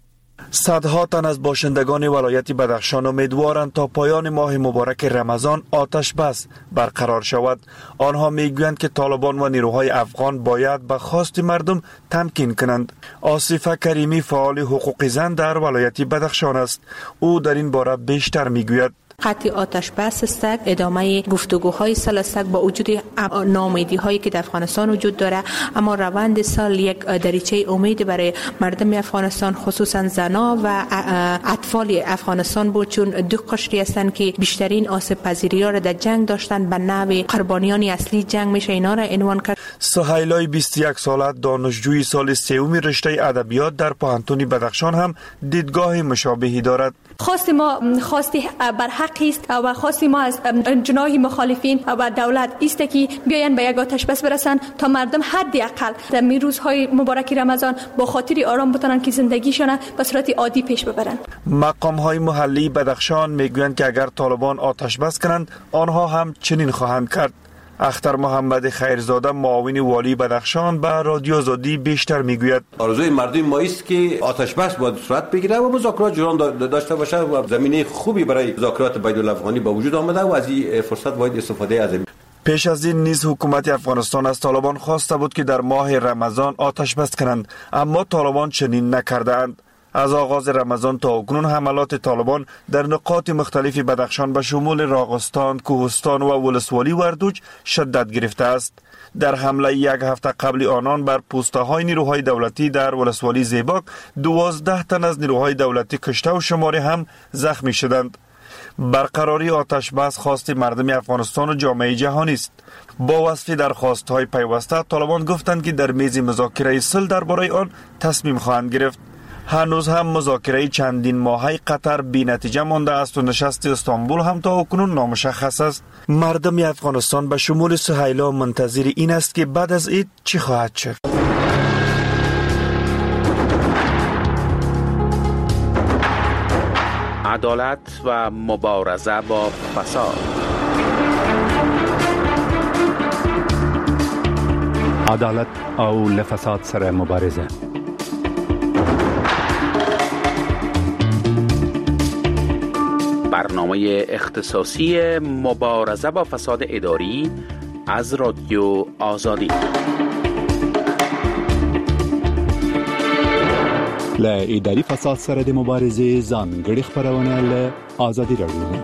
صدها تن از باشندگان ولایت بدخشان امیدوارند تا پایان ماه مبارک رمضان آتش بس برقرار شود. آنها میگویند که طالبان و نیروهای افغان باید به خواست مردم تمکین کنند. آصفه کریمی فعال حقوق زن در ولایت بدخشان است. او در این باره بیشتر میگوید. قطع آتش بس است، ادامه گفتگوهای سلسک با وجود ناامیدی هایی که در افغانستان وجود داره، اما روند سال یک دریچه امید برای مردم افغانستان خصوصا زنا و اطفال افغانستان بود، چون دو قشری هستند که بیشترین آسیب پذیری را در جنگ داشتن. به نوع قربانیان اصلی جنگ میشه اینا را عنوان کرد. سهیلای 21 ساله دانشجوی سال سوم رشته ادبیات در پوهنتون بدخشان هم دیدگاه مشابهی دارد. خواست ما خواستی بر حق است و خواستی ما از جناح مخالفین و دولت است که بیاین به یک آتش بس برسن تا مردم حداقل در می روزهای مبارک رمضان با خاطر آرام بتونن که زندگیشون به صورت عادی پیش ببرن. مقام‌های محلی بدخشان میگویند که اگر طالبان آتش بس کنند آنها هم چنین خواهند کرد. اختر محمد خیرزاده معاون والی بدخشان به رادیو آزادی بیشتر میگوید. آرزوی مردم ما است که آتش بس باید صورت بگیره و مذاکرات جریان داشته باشه و زمینه خوبی برای مذاکرات بین الافغانی با وجود آمده و از این فرصت باید استفاده از این. پیش از این نیز حکومت افغانستان از طالبان خواسته بود که در ماه رمضان آتش بس کنند، اما طالبان چنین نکردند. از آغاز رمضان تا اکنون حملات طالبان در نقاط مختلف بدخشان به شمول راغستان، کوهستان و ولسوالی وردوج شدت گرفته است. در حمله یک هفته قبل آنان بر پوسته‌های نیروهای دولتی در ولسوالی زیباک 12 تن از نیروهای دولتی کشته و شماری هم زخمی شدند. برقراری آتش بس خواست مردم افغانستان و جامعه جهانی است. با وصف درخواست‌های پیوسته طالبان گفتند که در میز مذاکره صلح درباره آن تصمیم خواهند گرفت. هنوز هم مذاکره چندین ماهه قطر بی نتیجه مانده است و نشست استانبول هم تا اکنون نامشخص است. مردم افغانستان به شمول سهیلا منتظر این است که بعد از عید چی خواهد شد. عدالت و مبارزه با فساد. عدالت او لفساد سره مبارزه. برنامه اختصاصی مبارزه با فساد اداری از رادیو آزادی. ل اداري فساد سره د مبارزې ځانګړي خبرونه له آزادي رادیو.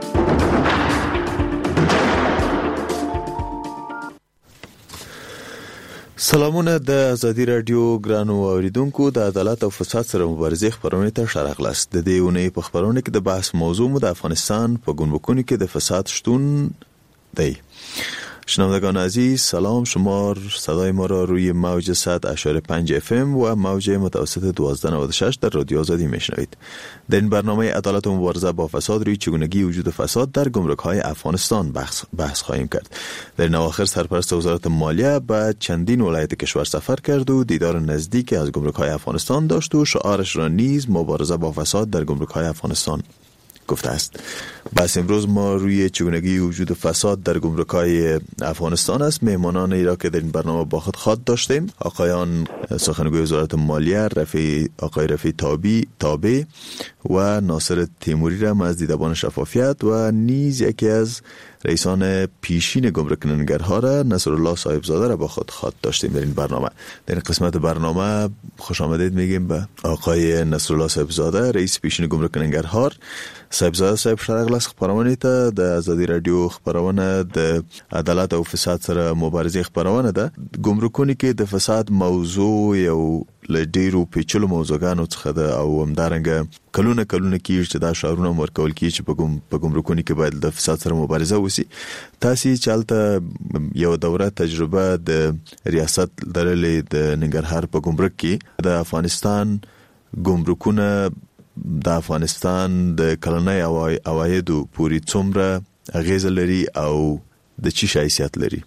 سلامونه د آزادي رادیو ګرانو اوریدونکو. د عدالت او فساد سره مبارزې خبرونه ته شارغلاست. د دې اونۍ په خبرونه کې د بحث موضوع مو د افغانستان په ګمرکونو کې د فساد شتون دی. شنوندگان عزیز سلام، شما صدای ما را روی موج 100.5 FM و موج متوسط 1296 در رادیو آزادی میشنوید. در این برنامه عدالت و مبارزه با فساد روی چگونگی وجود فساد در گمرک‌های افغانستان بحث خواهیم کرد. در این اواخر سرپرست وزارت مالیه به چندین ولایت کشور سفر کرد و دیدار نزدیک از گمرک‌های افغانستان داشت و شعارش را نیز مبارزه با فساد در گمرک‌های افغانستان گفته است. بس امروز ما روی چگونگی وجود فساد در گمرک‌های افغانستان است. مهمانانی را که در این برنامه با خود خواد داشتیم آقایان سخنگوی وزارت مالیه آقای رفیع تابع و ناصر تیموری را از دیدبان شفافیت و نیز یکی از رئیسان پیشین گمرک ننگرها را نصرالله صاحبزاده را با خود خواد داشتیم در این برنامه. در این قسمت برنامه خوش آمدید میگیم به آقای نصرالله صاحبزاده رئیس پیشین گمرک ننگرهار. صاحبزاده صاحب شرغلاس خبرونه ته د آزادي رادیو خبرونه د عدالت او فساد سره مبارزه خبرونه ده. ګمرکونو کې د فساد موضوع یو لډیرو پیچلو موضوعګانو څخه ده او همدارنګه کلونه کېږي چې دا شعارونه ورکول کیږي چې په ګمرکونو کې باید د فساد سره مبارزه وسی. تاسو چالت یو دوره تجربه د ریاست درلې د ننګرهار په ګمرک کې د افغانستان ګمرکونه د افغانستان د کلنۍ عوایدو پوری څومره اغیز لري او د چی حیثیت لري؟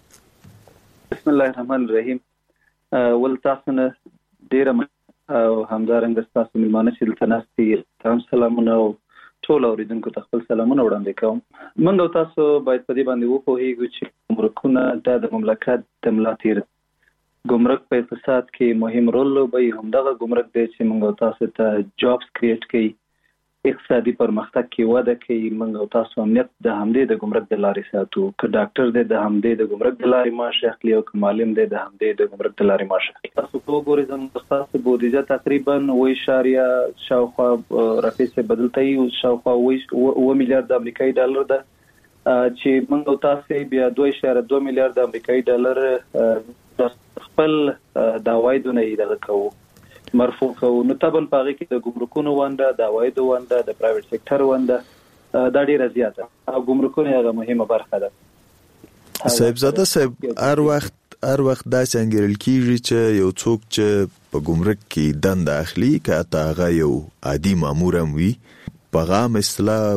بسم الله الرحمن الرحیم. ول تاسو نه ډیر او همدارنګه تاسو ملمانه چې دلته ناستي تاسو سلامونه او ټول اوریدونکو ته خپل سلامونه وړاندې کوم. موږ او تاسو باید په دې باندې وپوهیږو چې ګمرکونه د مملکت د ملا تیر ګمرک په اقتصاد کې مهم رول لوبوي. همدغه ګمرک دی چې موږ او تاسو ته جابس کریټ کوي، اقتصادي پرمختګ کې وده کوي. موږ او تاسو امنیت د همدې د ګمرک د لارې ساتو. که ډاکټر دی د همدې د ګمرک د لارې معاش اخلي او که معلم دی د همدې د ګمرک د لارې معاش اخلي. تاسو وګورئ زموږ تاسو بودیجه تقریبا 8 شاوخوا رفیسه بدلتای او شاوخوا 1 میلیارډ امریکایي ډالر ده چې موږ او تاسو بیا 2.2 میلیارډ امریکایي ډالر خپل د عوایدو نه دغه کوو مرفوع کوو. نو طبعا په هغه کې د ګمرکونو ونده، د عوایدو ونده، د پرایویټ سېکټر ونده دا ډیره زیاته او ګمرکونه هغه مهمه برخه ده. صاحبزاده صاحب هر وخت داسې انګیرل کیږي چې یو څوک چې په ګمرک کې دنده اخلي که حتی هغه یو عادي مامور هم وي په هغه اصطلاح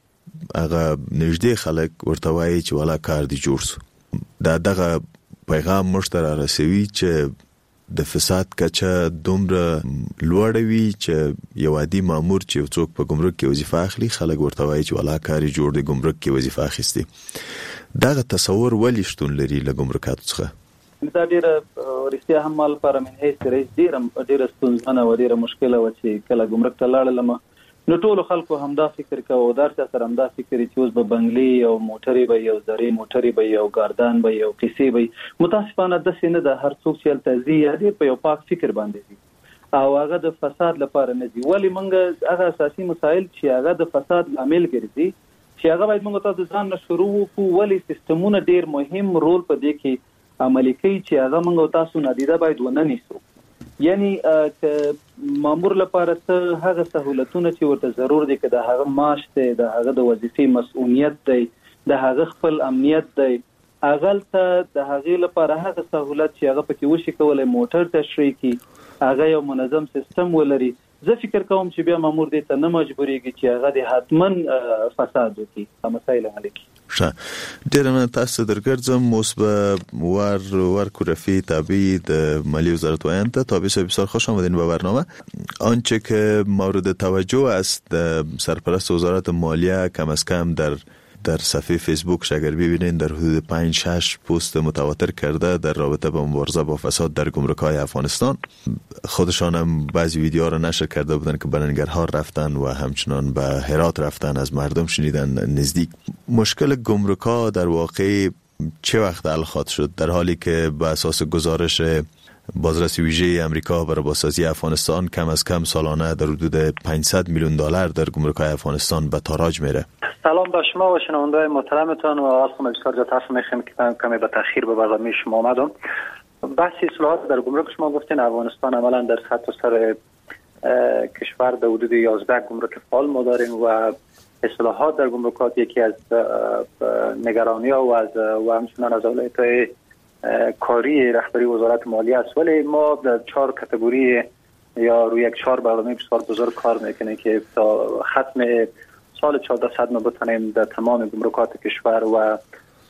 هغه نږدې خلک ورته وایي چې والا کار دی جوړ سو. دغه پیغام مشتره رسوي چې د فساد کچه دومره لوړه وي چې یو عادي مامور چې یو څوک په ګمرک کې وظیفه اخلي خلک ورته وایي چې والا کاری جوړ دی ګمرک کې وظیفه اخیستي. دغه تصور ولې شتون لري له ګمرکاتو څخه؟ دا ډیره رښتیا هم مال پر من هیڅ ډیره ستونزمنه او ډیره مشکله و چې کله ګمرک ته لاړم نو ټول خلکو همدا فکر کوي، درته سره همدا فکر چې اوس به بنگلي او موټرې به یو زری موټرې به یو ګاردان به یو قصې به. متاسفانه د سینه د هر څوک چې تلزی یا په یو پاک فکر باندې دي او هغه د فساد لپاره نه دي. ولی موږ هغه اساسي مسایل چې هغه د فساد عامل ګرځي چې هغه باید موږ ته د ځان نه شروع وکړو. ولی سیستمونه ډیر مهم رول په دې کې عملي کوي چې هغه موږ تاسو نادیده باید ونه نیسو. یعنی ک مامور لپاره څه هغه سہولتونه چې ورته ضرور دي، که د هغه معاش دی، د هغه د وظیفې مسؤلیت دی، د هغه خپل امنیت دی، اغل ته د هغه لپاره هغه سہولت چې هغه پکې وشي کولای موټر تشریح کی، هغه یو منظم سیستم ولري. زه فکر کوم چې بیا مامور دې ته نه مجبورېږي چې هغه د حتمن فساد وکړي. مسایل علیکی ډیر نه تاسو درګرځم اوس به ور رفیع تابعی د مالی وزارت وایند تابعی صاحب بسیار خوش آمدین به برنامه. آنچه که مورد توجه است سرپرست وزارت مالیه کم از کم در صفحه فیسبوک اگر ببینین در حدود 5-6 پست متواتر کرده در رابطه با مبارزه با فساد در گمرک‌های افغانستان. خودشان هم بعضی ویدیوها را نشر کرده بودن که به ننگرهار رفتن و همچنان به هرات رفتن، از مردم شنیدن نزدیک. مشکل گمرک‌ها در واقع چه وقت حل خواهد شد در حالی که به اساس گزارش بازرسی ویژه امریکا برای بازسازی افغانستان کم از کم سالانه در حدود $500 میلیون در گمرک‌های افغانستان به تاراج میره؟ سلام به شما و شنونده‌های محترمتان و اصلا بسیار زیاد تاسو میخوام که کمی به تأخیر به برنامه شما آمدم. بحث اصلاحات در گمرک شما گفتین افغانستان عملا در سطح سر کشور در حدود 11 گمرک فعال ما داریم و اصلاحات در گمرکات یکی از نگرانی‌ها و همچنان از اولویت‌های کاری رهبری وزارت مالیه است. ولی ما در 4 کاتگوری یا روی یک 4 برنامه بسیار بزرگ کار میکنیم که تا ختم سال 1400 ما بتونیم در تمام گمرکات کشور و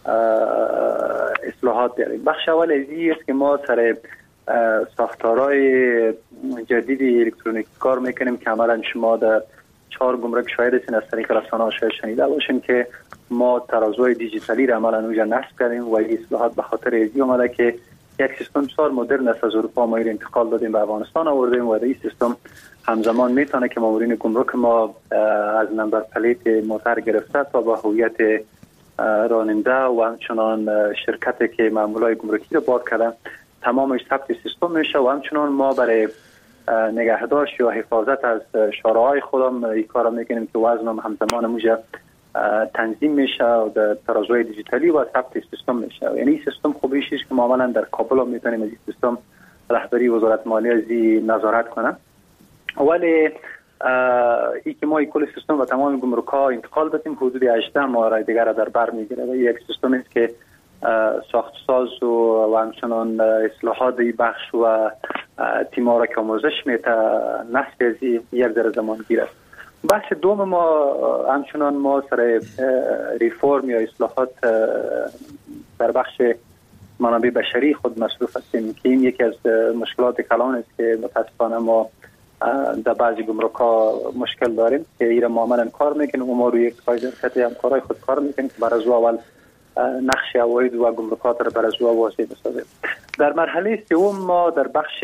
اصلاحات بیاریم. بخش اول ازی است که ما سر ساختارهای جدیدی الکترونیکی کار میکنیم که عملا شما در 4 گمرک شاید هستین از طریق رسانه‌ها شاید شنیده باشین که ما ترازوهای دیجیتالی را عملا اونجا نصب کردیم و این اصلاحات به خاطر ازی اومده که یک سیستم بسیار مدرن است از اروپا ما این انتقال دادیم به افغانستان آوردیم و این سیستم همزمان میتونه که مامورین گمرک ما از نمبر پلیت موتر گرفته تا با هویت راننده و همچنان شرکتی که معمولای گمرکی رو بار کرده تمامش ثبت سیستم میشه و همچنان ما برای نگهداشت یا حفاظت از شارع‌های خودم این کارا میکنیم که وزنم همزمان موجه تنظیم میشه و در ترازوهای دیجیتالی و ثبت سیستم میشه. یعنی این سیستم خوبیش است که ما عملا در کابل هم میتونیم از این سیستم رهبری وزارت مالیه ازی نظارت کنه. ولی ای که ما کل سیستم و تمام گمرک‌ها انتقال دادیم حدود 18 ماه دیگر در بر میگیره و یک سیستم است که ساخت ساز و همچنان اصلاحات بخش و تیم‌ها را که آموزش میده نصب از یک ذره زمان گیره. بحث دوم ما همچنان ما سر ریفورم یا اصلاحات در بخش منابع بشری خود مصروف هستیم که این یکی از مشکلات کلان است که متاسفانه ما در بعضی گمرک‌ها مشکل داریم که ایران معاملا کار میکنیم و ما روی یک شرکت همکارای خود کار میکنیم که بر از اول نقش عواید و گمرکات را بر از واضح بسازیم. در مرحله سوم ما در بخش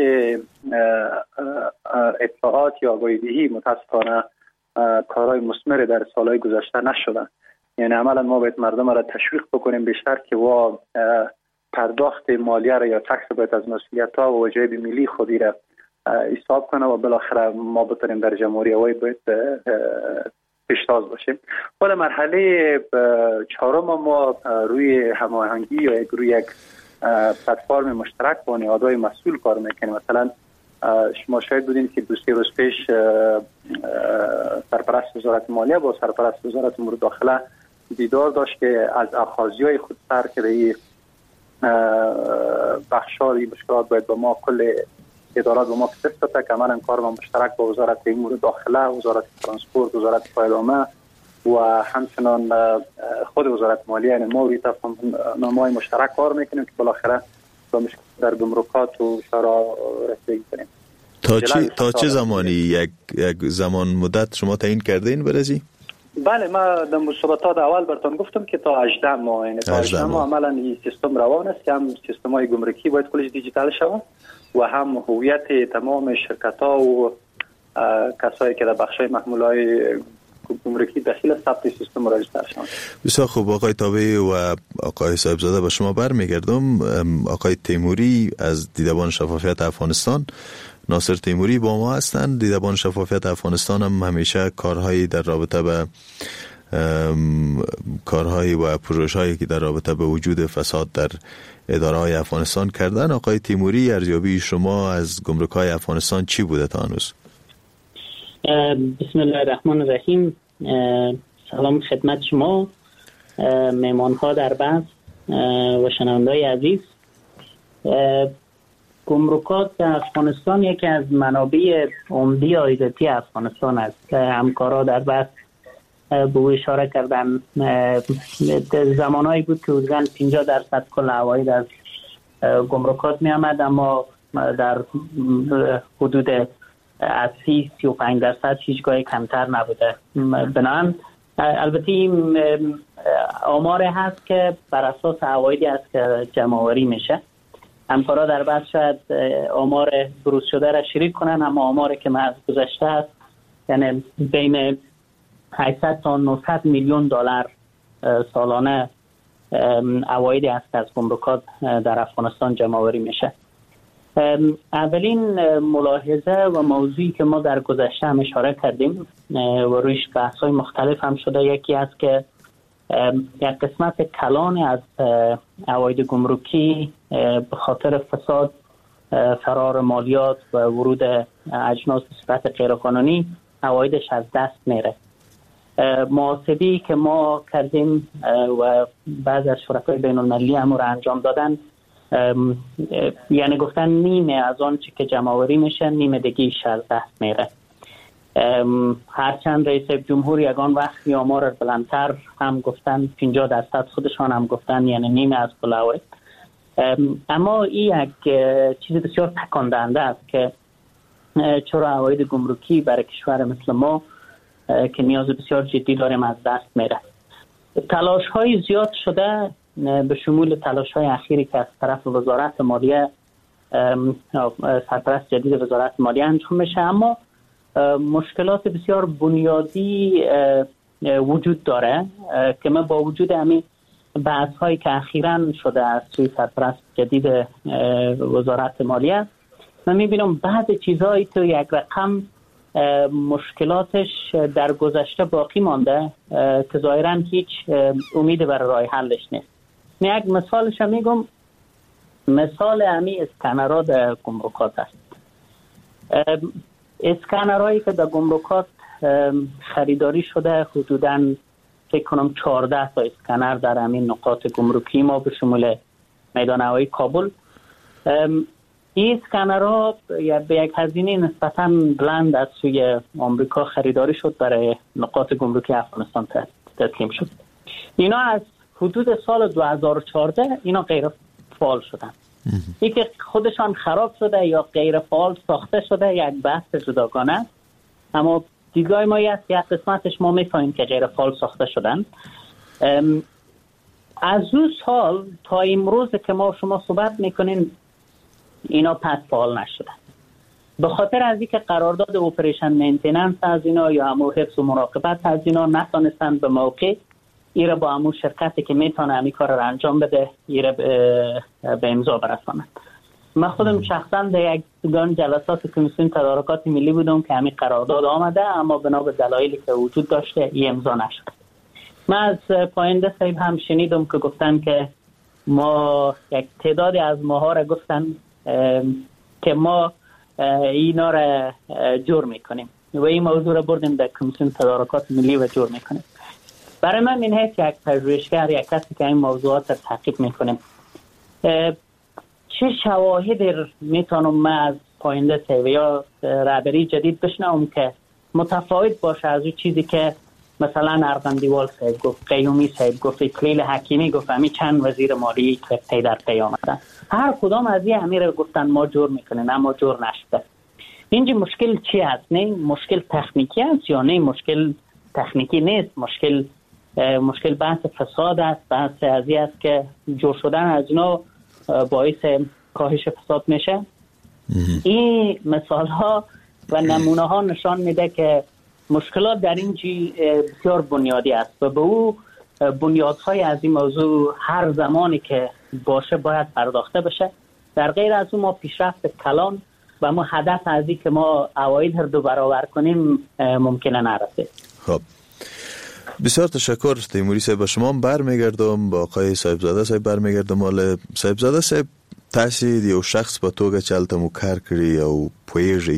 اطلاعات یا آگاهی‌دهی متاسفانه کارهای مثمر در سالهای گذشته نشدن. یعنی عملا ما باید مردم را تشویق بکنیم بیشتر که و پرداخت مالیه را یا تکس باید از مسئولیت‌ها و وجایب ملی خودی را حساب کنه و بالاخره ما بتونیم در جمهوری هوایی باید پیشتاز باشیم. ولی مرحله چهارم ما روی هماهنگی یا روی یک پلتفرم مشترک با نهادهای مسئول کار میکنیم. مثلا شما شاید بودین که 2-3 روز پیش سرپرست وزارت مالیه با سرپرست وزارت امور داخله دیدار داشت که از ابخازیای خود سر که این بخشای مشکلات باید با ما کل ادارات با ما کسب داده که عملا کار ما مشترک با وزارت امور داخله، وزارت ترانسپورت، وزارت فایدامه و همچنان خود وزارت مالیه، یعنی ما روی تفاهم‌نامه‌های مشترک کار میکنیم که بالاخره با مشکل در گمرکات و شورا رسیدگی کنیم. تا چه زمانی یک زمان مدت شما تعیین کردین برازی؟ بله، ما در مصاحبات اول براتون گفتم که تا 18 ماه، یعنی تا 18 ماه عملا این سیستم روان است که هم سیستم‌های گمرکی باید کلش دیجیتال شود و هم هویت تمام شرکت‌ها و کسایی که در بخش‌های محمول‌های گمرکی داخل ثبت سیستم مراجعه شوند. بسیار خوب آقای تابعی و آقای صاحبزاده، به شما برمیگردم. آقای تیموری از دیدبان شفافیت افغانستان، ناصر تیموری با ما هستند. دیدبان شفافیت افغانستان هم همیشه کارهایی در رابطه به کارهایی و پروژه‌هایی که در رابطه به وجود فساد در اداره‌های افغانستان کردن. آقای تیموری، ارزیابی شما از گمرک‌های افغانستان چی بوده تا هنوز؟ بسم الله الرحمن الرحیم. سلام خدمت شما، مهمان‌ها در بحث و شنونده‌های عزیز. گمرکات در افغانستان یکی از منابع عمده عایداتی افغانستان است که همکارا در بحث به او اشاره کردن. زمانهایی بود که حدوداً 50% کل عواید از گمرکات می آمد، اما در حدود از 30-35% هیچگاه کمتر نبوده. بنابراین البته این آمار هست که بر اساس عوایدی است که جمع‌آوری میشه. همکارا در بعد شاید آمار بروز شده را شریک کنن، اما آماری که از گذشته است یعنی بین 800 تا 900 میلیون دلار سالانه عوایدی است که از گمرکات در افغانستان جمع‌آوری میشه. اولین ملاحظه و موضوعی که ما در گذشته هم اشاره کردیم و رویش بحث‌های مختلف هم شده، یکی است که یک قسمت کلان از عواید گمرکی به خاطر فساد، فرار مالیات و ورود اجناس به صورت غیرقانونی عوایدش از دست میره. محاسبه‌ای که ما کردیم و بعضی از شرکای بین المللی هم رو انجام دادن، یعنی گفتن نیمه از آن چی که جمع‌آوری میشه نیمه دیگه‌اش از دست میره. هرچند رئیس جمهور یگان وقت آمار بلندتر هم گفتن 50% خودشان هم گفتن یعنی نیمه از کل عواید، اما این یک چیز بسیار تکان دهنده است که چرا عواید گمرکی برای کشور مثل ما که نیاز بسیار جدی داریم از دست میره. تلاش های زیاد شده به شمول تلاش های اخیری که از طرف وزارت مالیه، سرپرست جدید وزارت مالیه انجام میشه، اما مشکلات بسیار بنیادی وجود داره که ما با وجود همین بحث هایی که اخیراً شده از سوی سرپرست جدید وزارت مالیه، من میبینم بعض چیزهایی تو یک رقم مشکلاتش در گذشته باقی مانده که ظاهراً هیچ امید برای راه حلش نیست. یک مثالش هم میگم، مثال همی اسکنرها در گمرکات است. اسکنرهایی که در گمرکات خریداری شده حدوداً فکر کنم 14 تا اسکنر در همین نقاط گمرکی ما به شمول میدان هوایی کابل. این اسکنرها به یک هزینه نسبتاً بلند از سوی آمریکا خریداری شد، برای نقاط گمرکی افغانستان تسلیم شد. اینا از حدود سال 2014 اینا غیر فعال شدن. این که خودشان خراب شده یا غیر فعال ساخته شده یک بحث جداگانه، اما دیدگاه ما است که یک قسمتش ما میفهمیم که غیر فعال ساخته شدن. از اون سال تا امروز که ما شما صحبت میکنین اینا پس فعال نشدن، به خاطر از اینکه قرارداد اپریشن مینتیننس از اینا یا همو حفظ و مراقبت از اینا نتونستن به موقع ایره با همون شرکتی که میتونه همین کار رو انجام بده ایره به امضا برسانند. من خودم شخصا در یک جلسات کمیسیون تدارکات ملی بودم که همین قرارداد آمده، اما بنا به دلایلی که وجود داشته ای امضا نشد. من از پاینده صاحب هم شنیدم که گفتن که ما یک تعدادی از ماها را گفتن که ما اینا را جور میکنیم و این موضوع را بردیم در کمیسیون تدارکات ملی و جور میکنیم. برای من این هست یک پژوهشگر، یک کسی که این موضوعات را تحقیق میکنیم، چه شواهدی میتونم من از پاینده صاحب یا رهبری جدید بشنوم که متفاوت باشه از اون چیزی که مثلا ارغندیوال صاحب گفت، قیومی صاحب گفت، اکلیل حکیمی گفت، همین چند وزیر مالی که پی در پی آمدن، هر کدام از این امیر گفتن ما جور میکنیم اما جور نشده. اینجا مشکل چی است؟ نه مشکل تکنیکی است یا نه مشکل تکنیکی نیست، مشکل بحث فساد است، بحث ازی است که جور شدن از اینا باعث کاهش فساد میشه. این مثال ها و نمونه ها نشان میده که مشکلات در این بسیار بنیادی است و به او بنیادهای از این موضوع هر زمانی که باشه باید پرداخته بشه. در غیر از اون ما پیشرفت کلان و ما هدف از این که ما عواید رو 2 برابر کنیم ممکنه نرسه. خب بسیار تشکر تیموری صاحب. با شما برمیگردم، با آقای صاحبزاده صاحب برمیگردم. مال صاحبزاده صاحب تاسو یو شخص په توګه چالت مو کار کړی او پوهیږي،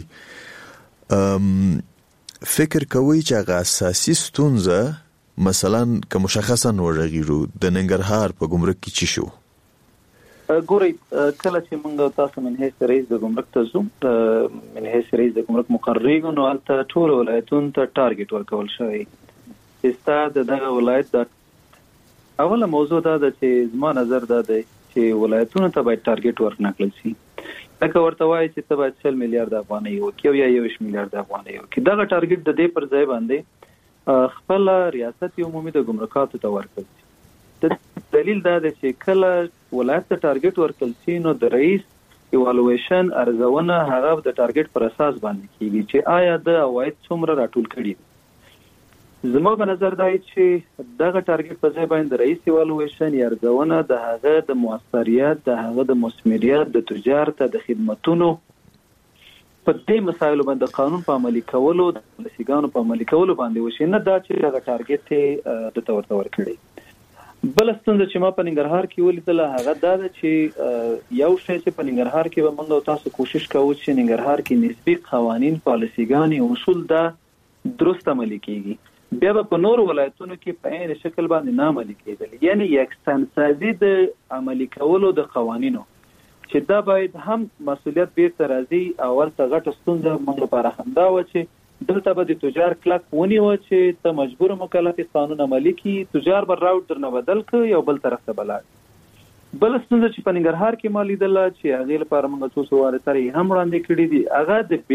فکر کوي چې هغه اساسي ستونزه مثلا که مشخصا ورغیرو د ننګرهار په ګمرک کې چی شو؟ ګورئ کله چې موږ تاسو من هیڅ رئیس د ګمرک ته زوم من هیڅ رئیس د ګمرک مقرریږو نو هلته ټول ولایتونو ته ټارګټ ورکول شوی چې ستاسو دغه ولایت د اوله موضوع دا ده چې زما نظر دا دی چې ولایتونو ته باید ټارګټ ورنکړل شي. لکه ورته وایي چې ته باید 40 میلیارډ افغانۍ وکړي یا 21 میلیارډ افغانۍ وکړي. دغه ټارګټ د دې پر ځای باندې خپل ریاست عمومي د ګمرکاتو ته ورکړل شي. دلیل دا دی چې کله ولایت ته ټارګټ ورکړل شي نو د رئیس ایوالویشن ارزونه هغه د ټارګټ پر اساس باندې کیږي چې آیا د عواید څومره راټول کړي. زما په نظر دا چې دغه ټارګټ په ځای باندې رئیس ایوالویشن یا ارزونه د هغه د موثریت، د هغه د مثمریت، د تجارت، د خدماتونو په دې مسایلو باندې قانون په عملي کولو، د پالیسیګانو په عملي کولو باندې وشي، نه دا چې دغه ټارګټ د تور تور کړي. بل ستونزه چې ما په ننګرهار کې ولیدله هغه دا ده چې یو شی چې په ننګرهار کې به موږ تاسو کوشش کوو چې ننګرهار کې نسبی قوانین، پالیسیګانې، اصول دا درست عملي کیږي. بیا په نور ولایتونو کې په عین شکل باندې نه عملي کېدل، یعنی یکسان سازي د عملي کولو د قوانینو چې دا باید هم مسؤلیت بیرته راځي. اول څه غټه ستونزه موږ لپاره همدا و چې دلته به د تجار کلک ونیو چې ته مجبور مکلف قانون عملي کړي، تجار به راوټ درنه بدل کړي یو بل طرف ته بلاړ. بل ستونزه چې په ننګرهار کې ما لیدله چې هغې لپاره موږ څو سواره سره هم وړاندې کړي دي، هغه د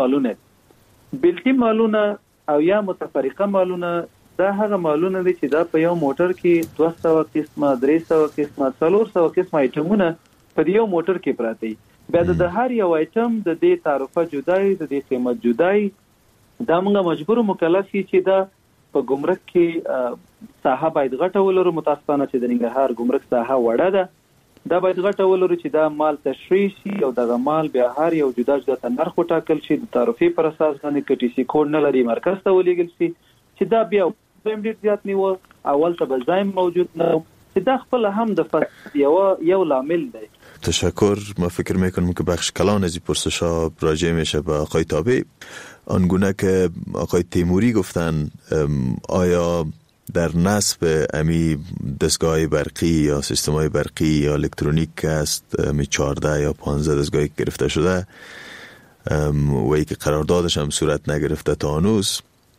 بلټي مالونه او یا متفرقه مالونه. دا هغه مالونه دي چې دا په یو موټر کې 200 قسمه، 300 قسمه، 400 قسمه ایټمونه په یو موټر کې پراته دي. بیا د هر یو ایټم د دې تعرفه جدای، د دې قیمت جدای. دا موږ مجبور مکلف یو چې دا په ګمرک کې ساحه باید غټه ولرو. متاسفانه چې د ننګرهار ګمرک ساحه وړه ده، دا باید غټه ولرو چې دا مال تشریح شي او دغه مال بیا هر یو جدا جدا نرخ وټاکل شي، د تعرفې پر اساس باندې کټیسي کوډ نه لري، مرکز ته ولېږل شي چې دا بیا هم ډېر زیات نیو اول ته بزایم موجود نه، چې دا خپل هم د فساد یو لامل دی. تشکر. ما فکر میکنم که بخش کلان از این پرسش ها راجع میشه به آقای تابع، آنگونه که آقای تیموری گفتن آیا در نصب امی دستگاه برقی یا سیستم های برقی یا الکترونیک که است امی 14 یا 15 دستگاهی گرفته شده و ای که قراردادش هم صورت نگرفته تا هنوز،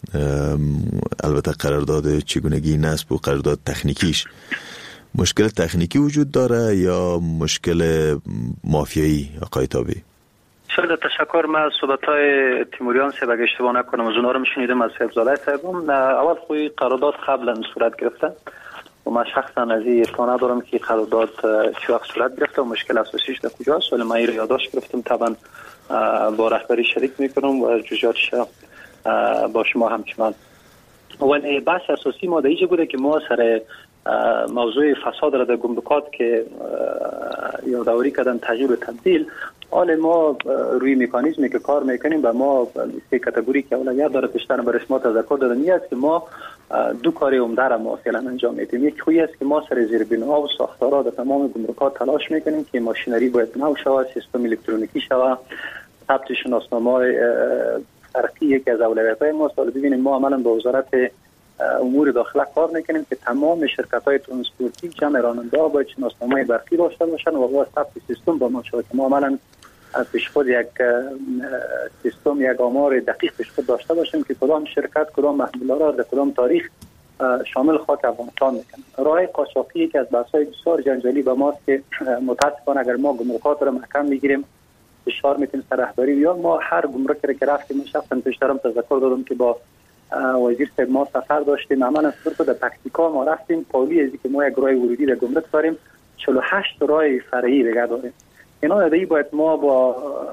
البته قرارداد چگونگی نصب و قرارداد تکنیکیش، مشکل تکنیکی وجود داره یا مشکل مافیایی آقای تابعی؟ شاید تشکر. من صحبت‌های تیموریان صاحب اگه اشتباه نکنم از اونها رو میشنیدم از صاحبزاده صاحبم. اول خوی قرارداد قبلا صورت گرفته و من شخصا از این اطلاع ندارم که قرارداد چه وقت صورت گرفته و مشکل اساسیش در کجاست، ولی من این رو یادداشت گرفتم، طبعا با رهبری شریک میکنم و جزئیاتش با شما همچنان. ولی بحث اساسی ما در اینجا بوده که ما سر موضوع فساد را در گمرکات که یادآوری کردن تغییر و تبدیل، حال ما روی مکانیزمی که کار میکنیم و ما سه کاتگوری که اولویت داره پیشتر برای شما تذکر دادم است که ما دو کار عمده را ما فعلا انجام میدیم. یک خویی است که ما سر زیربناها و ساختارها در تمام گمرکات تلاش میکنیم که ماشینری باید نو شود، سیستم الکترونیکی شود، ثبت شناسنامه‌های فرقی یکی از اولویت‌های ما است. ببینید ما عملا با وزارت امور داخله کار میکنیم که تمام شرکت‌های ترانسپورتی جمع راننده‌ها باید شناسنامه برقی داشته باشن و با ثبت سیستم با ما شود که ما عملاً پیش خود یک سیستم، یک آمار دقیق پیش خود داشته باشیم که کدام شرکت کدام محموله را در کدام تاریخ شامل خاک افغانستان میکنه. راه قاچاقی که از بحث‌های بسیار جنجالی به ماست که متاسفانه اگر ما گمرکات را محکم بگیریم فشار میتونیم سر رهبری یا ما هر گمرک را که رفتیم، من شخصا پیشترم تذکر دادم که با وزیر صاحب ما سفر داشتیم، عملا صرف در پکتیکا ما رفتیم پاولی از که ما یک راه ورودی در گمرک داریم، 48 راه فرعی دیگه داریم. اینا دیگه باید ما با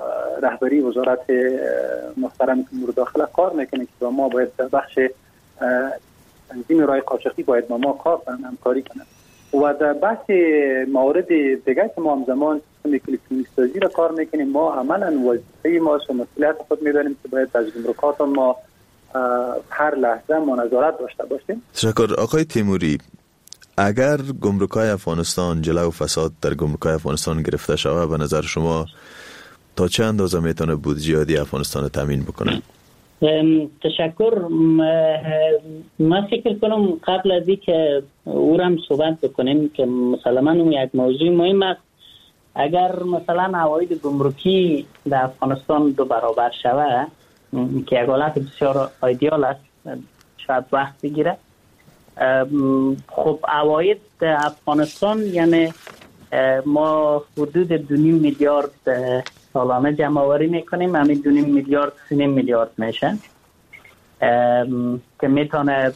رهبری وزارت محترم امور داخله کار میکنه که ما باید در بخش تنظیم رای قاچاقی باید با ما کار کنن، همکاری کنن و در بحث موارد دیگه که ما همزمان سیستم الکترونیک سازی را کار میکنیم. ما عملا وظیفه ما و مسئولیت خود میدانیم که باید از گمرکات ما هر لحظه ما نظارت داشته باشیم. تشکر. آقای تیموری، اگر گمرک‌های افغانستان جلو فساد در گمرک‌های افغانستان گرفته شود، به نظر شما تا چه اندازه میتونه بودجه عادی افغانستان تامین بکنه؟ تشکر. من فکر کنم قبل از اینکه او را هم صحبت بکنیم که مسلماً اون یک موضوع مهم است. اگر مثلا عواید گمرکی در افغانستان 2 برابر شود که یک حالت بسیار ایدئال است، شاید وقت بگیره. خب عواید افغانستان یعنی ما حدود 2.5 میلیارد سالانه جمع آوری میکنیم. همین 2.5 میلیارد 3.5 میلیارد میشه که میتونه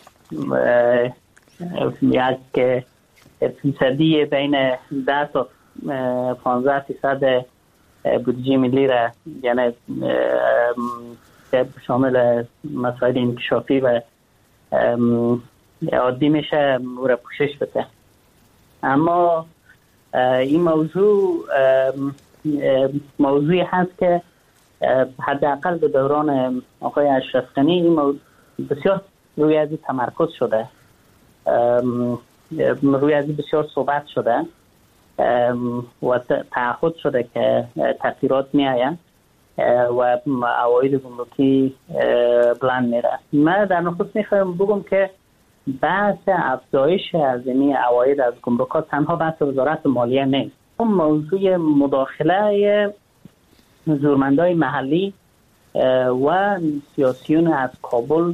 یک فیصدی بین 10 تا 15% بودجه ملی را یعنی شامل مسائل انکشافی و عادی میشه او را پوشش بده. اما این موضوعی هست که حداقل به دوران آقای اشرف غنی این بسیار روی ازی تمرکز شده، روی ازی بسیار صحبت شده و تعهد شده که تغییرات می آید و عواید گمرکی بلند میره. من در نخست میخوایم بگم که بحث افزایش از این عواید از گمرکات تنها بحث وزارت مالیه نیست. اون موضوع مداخله زورمندای محلی و سیاسیون از کابل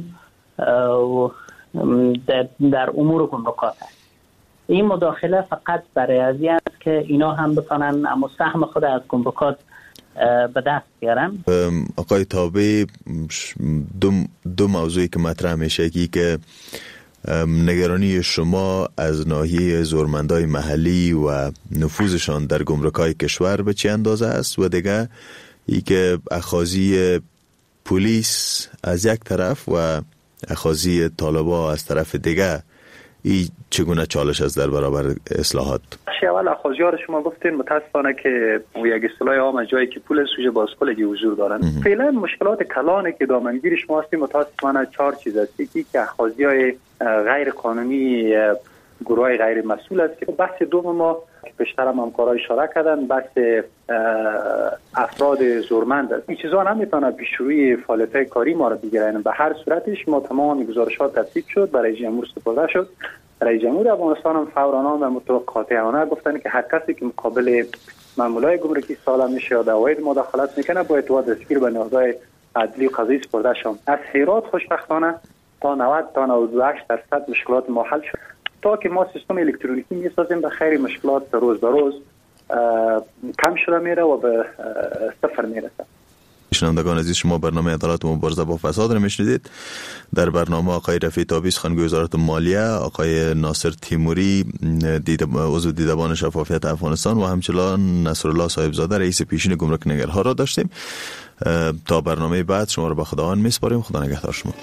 در امور گمرکات است. این مداخله فقط برای ازی است که اینا هم بتانن اما سهم خود از گمرکات به دست بیارن. آقای تابی، دو موضوعی که مطرح میشه که نگرانی شما از ناحیه زورمندای محلی و نفوذشان در گمرک‌های کشور به چه اندازه است و دیگه ای که اخاذی پلیس از یک طرف و اخاذی طالبا از طرف دیگه، ای چگونه چالش است در برابر اصلاحات؟ اول اخاذی‌ها شما گفتین متاسفانه که یک اصطلاح عام از جایی که پول سوژه بازپلگی حضور دارن. فعلا مشکلات کلانی که دامنگیر شما هستیم متاسفانه 4 چیز است. یکی که اخاذی‌های غیر قانونی گروه غیر مسئول است که بحث دوم ما که پیشتر هم همکارای اشاره کردن بحث افراد زورمند است. این چیزا نمیتونه پیشروی فعالیت‌های کاری ما را بگیرن. به هر صورتش ما تمام گزارشات تصویب شد، برای جمهور سپرده شد. رئیس جمهور افغانستان هم فوراً و متقاطعانه گفتن که هر کسی که مقابل مامورای گمرکی سالم میشه یا عواید مداخلت میکنه باید دستگیر به نهادهای عدلی و قضایی سپرده شد. از هرات خوشبختانه تا 90 تا 98% مشکلات ما حل شد. تا که ما سیستم الکترونیکی میسازیم به خیر مشکلات روز به روز کم شده میره و به صفر میرسه. شنوندگان عزیز، شما برنامه عدالت و مبارزه با فساد را میشنیدید. در برنامه آقای رفیع تابی سخنگوی وزارت مالیه، آقای ناصر تیموری عضو دیدبان شفافیت افغانستان و همچنان نصرالله صاحبزاده رئیس پیشین گمرک نگرها را داشتیم. تا برنامه بعد شما را به خداوند میسپاریم. خدا نگهدار شما.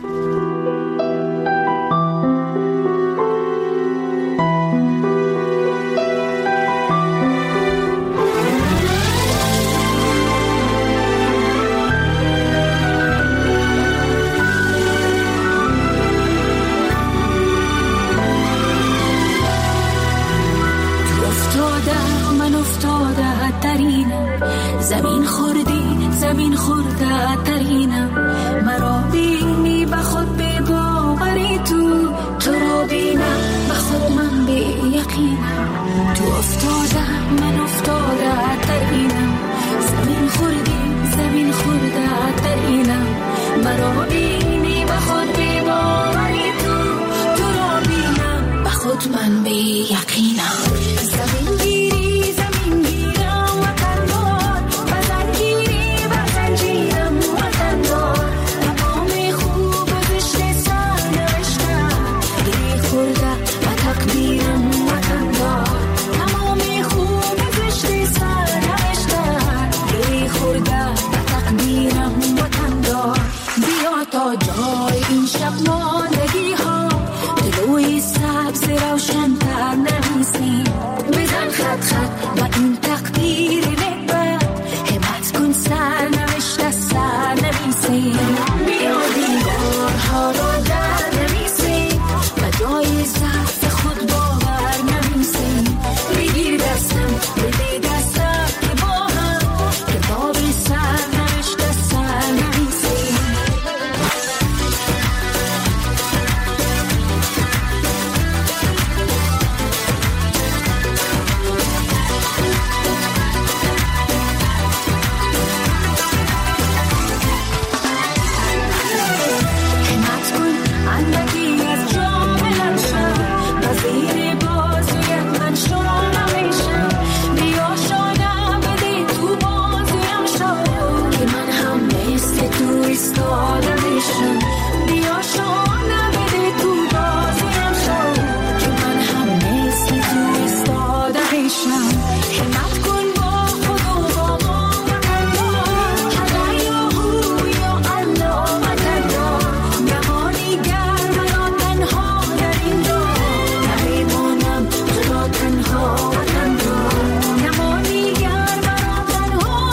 زمین خورده ترینم مرا بینی به خود به باوری تو را بینم به خود من به یقینم تو افتاده من افتاده ترینم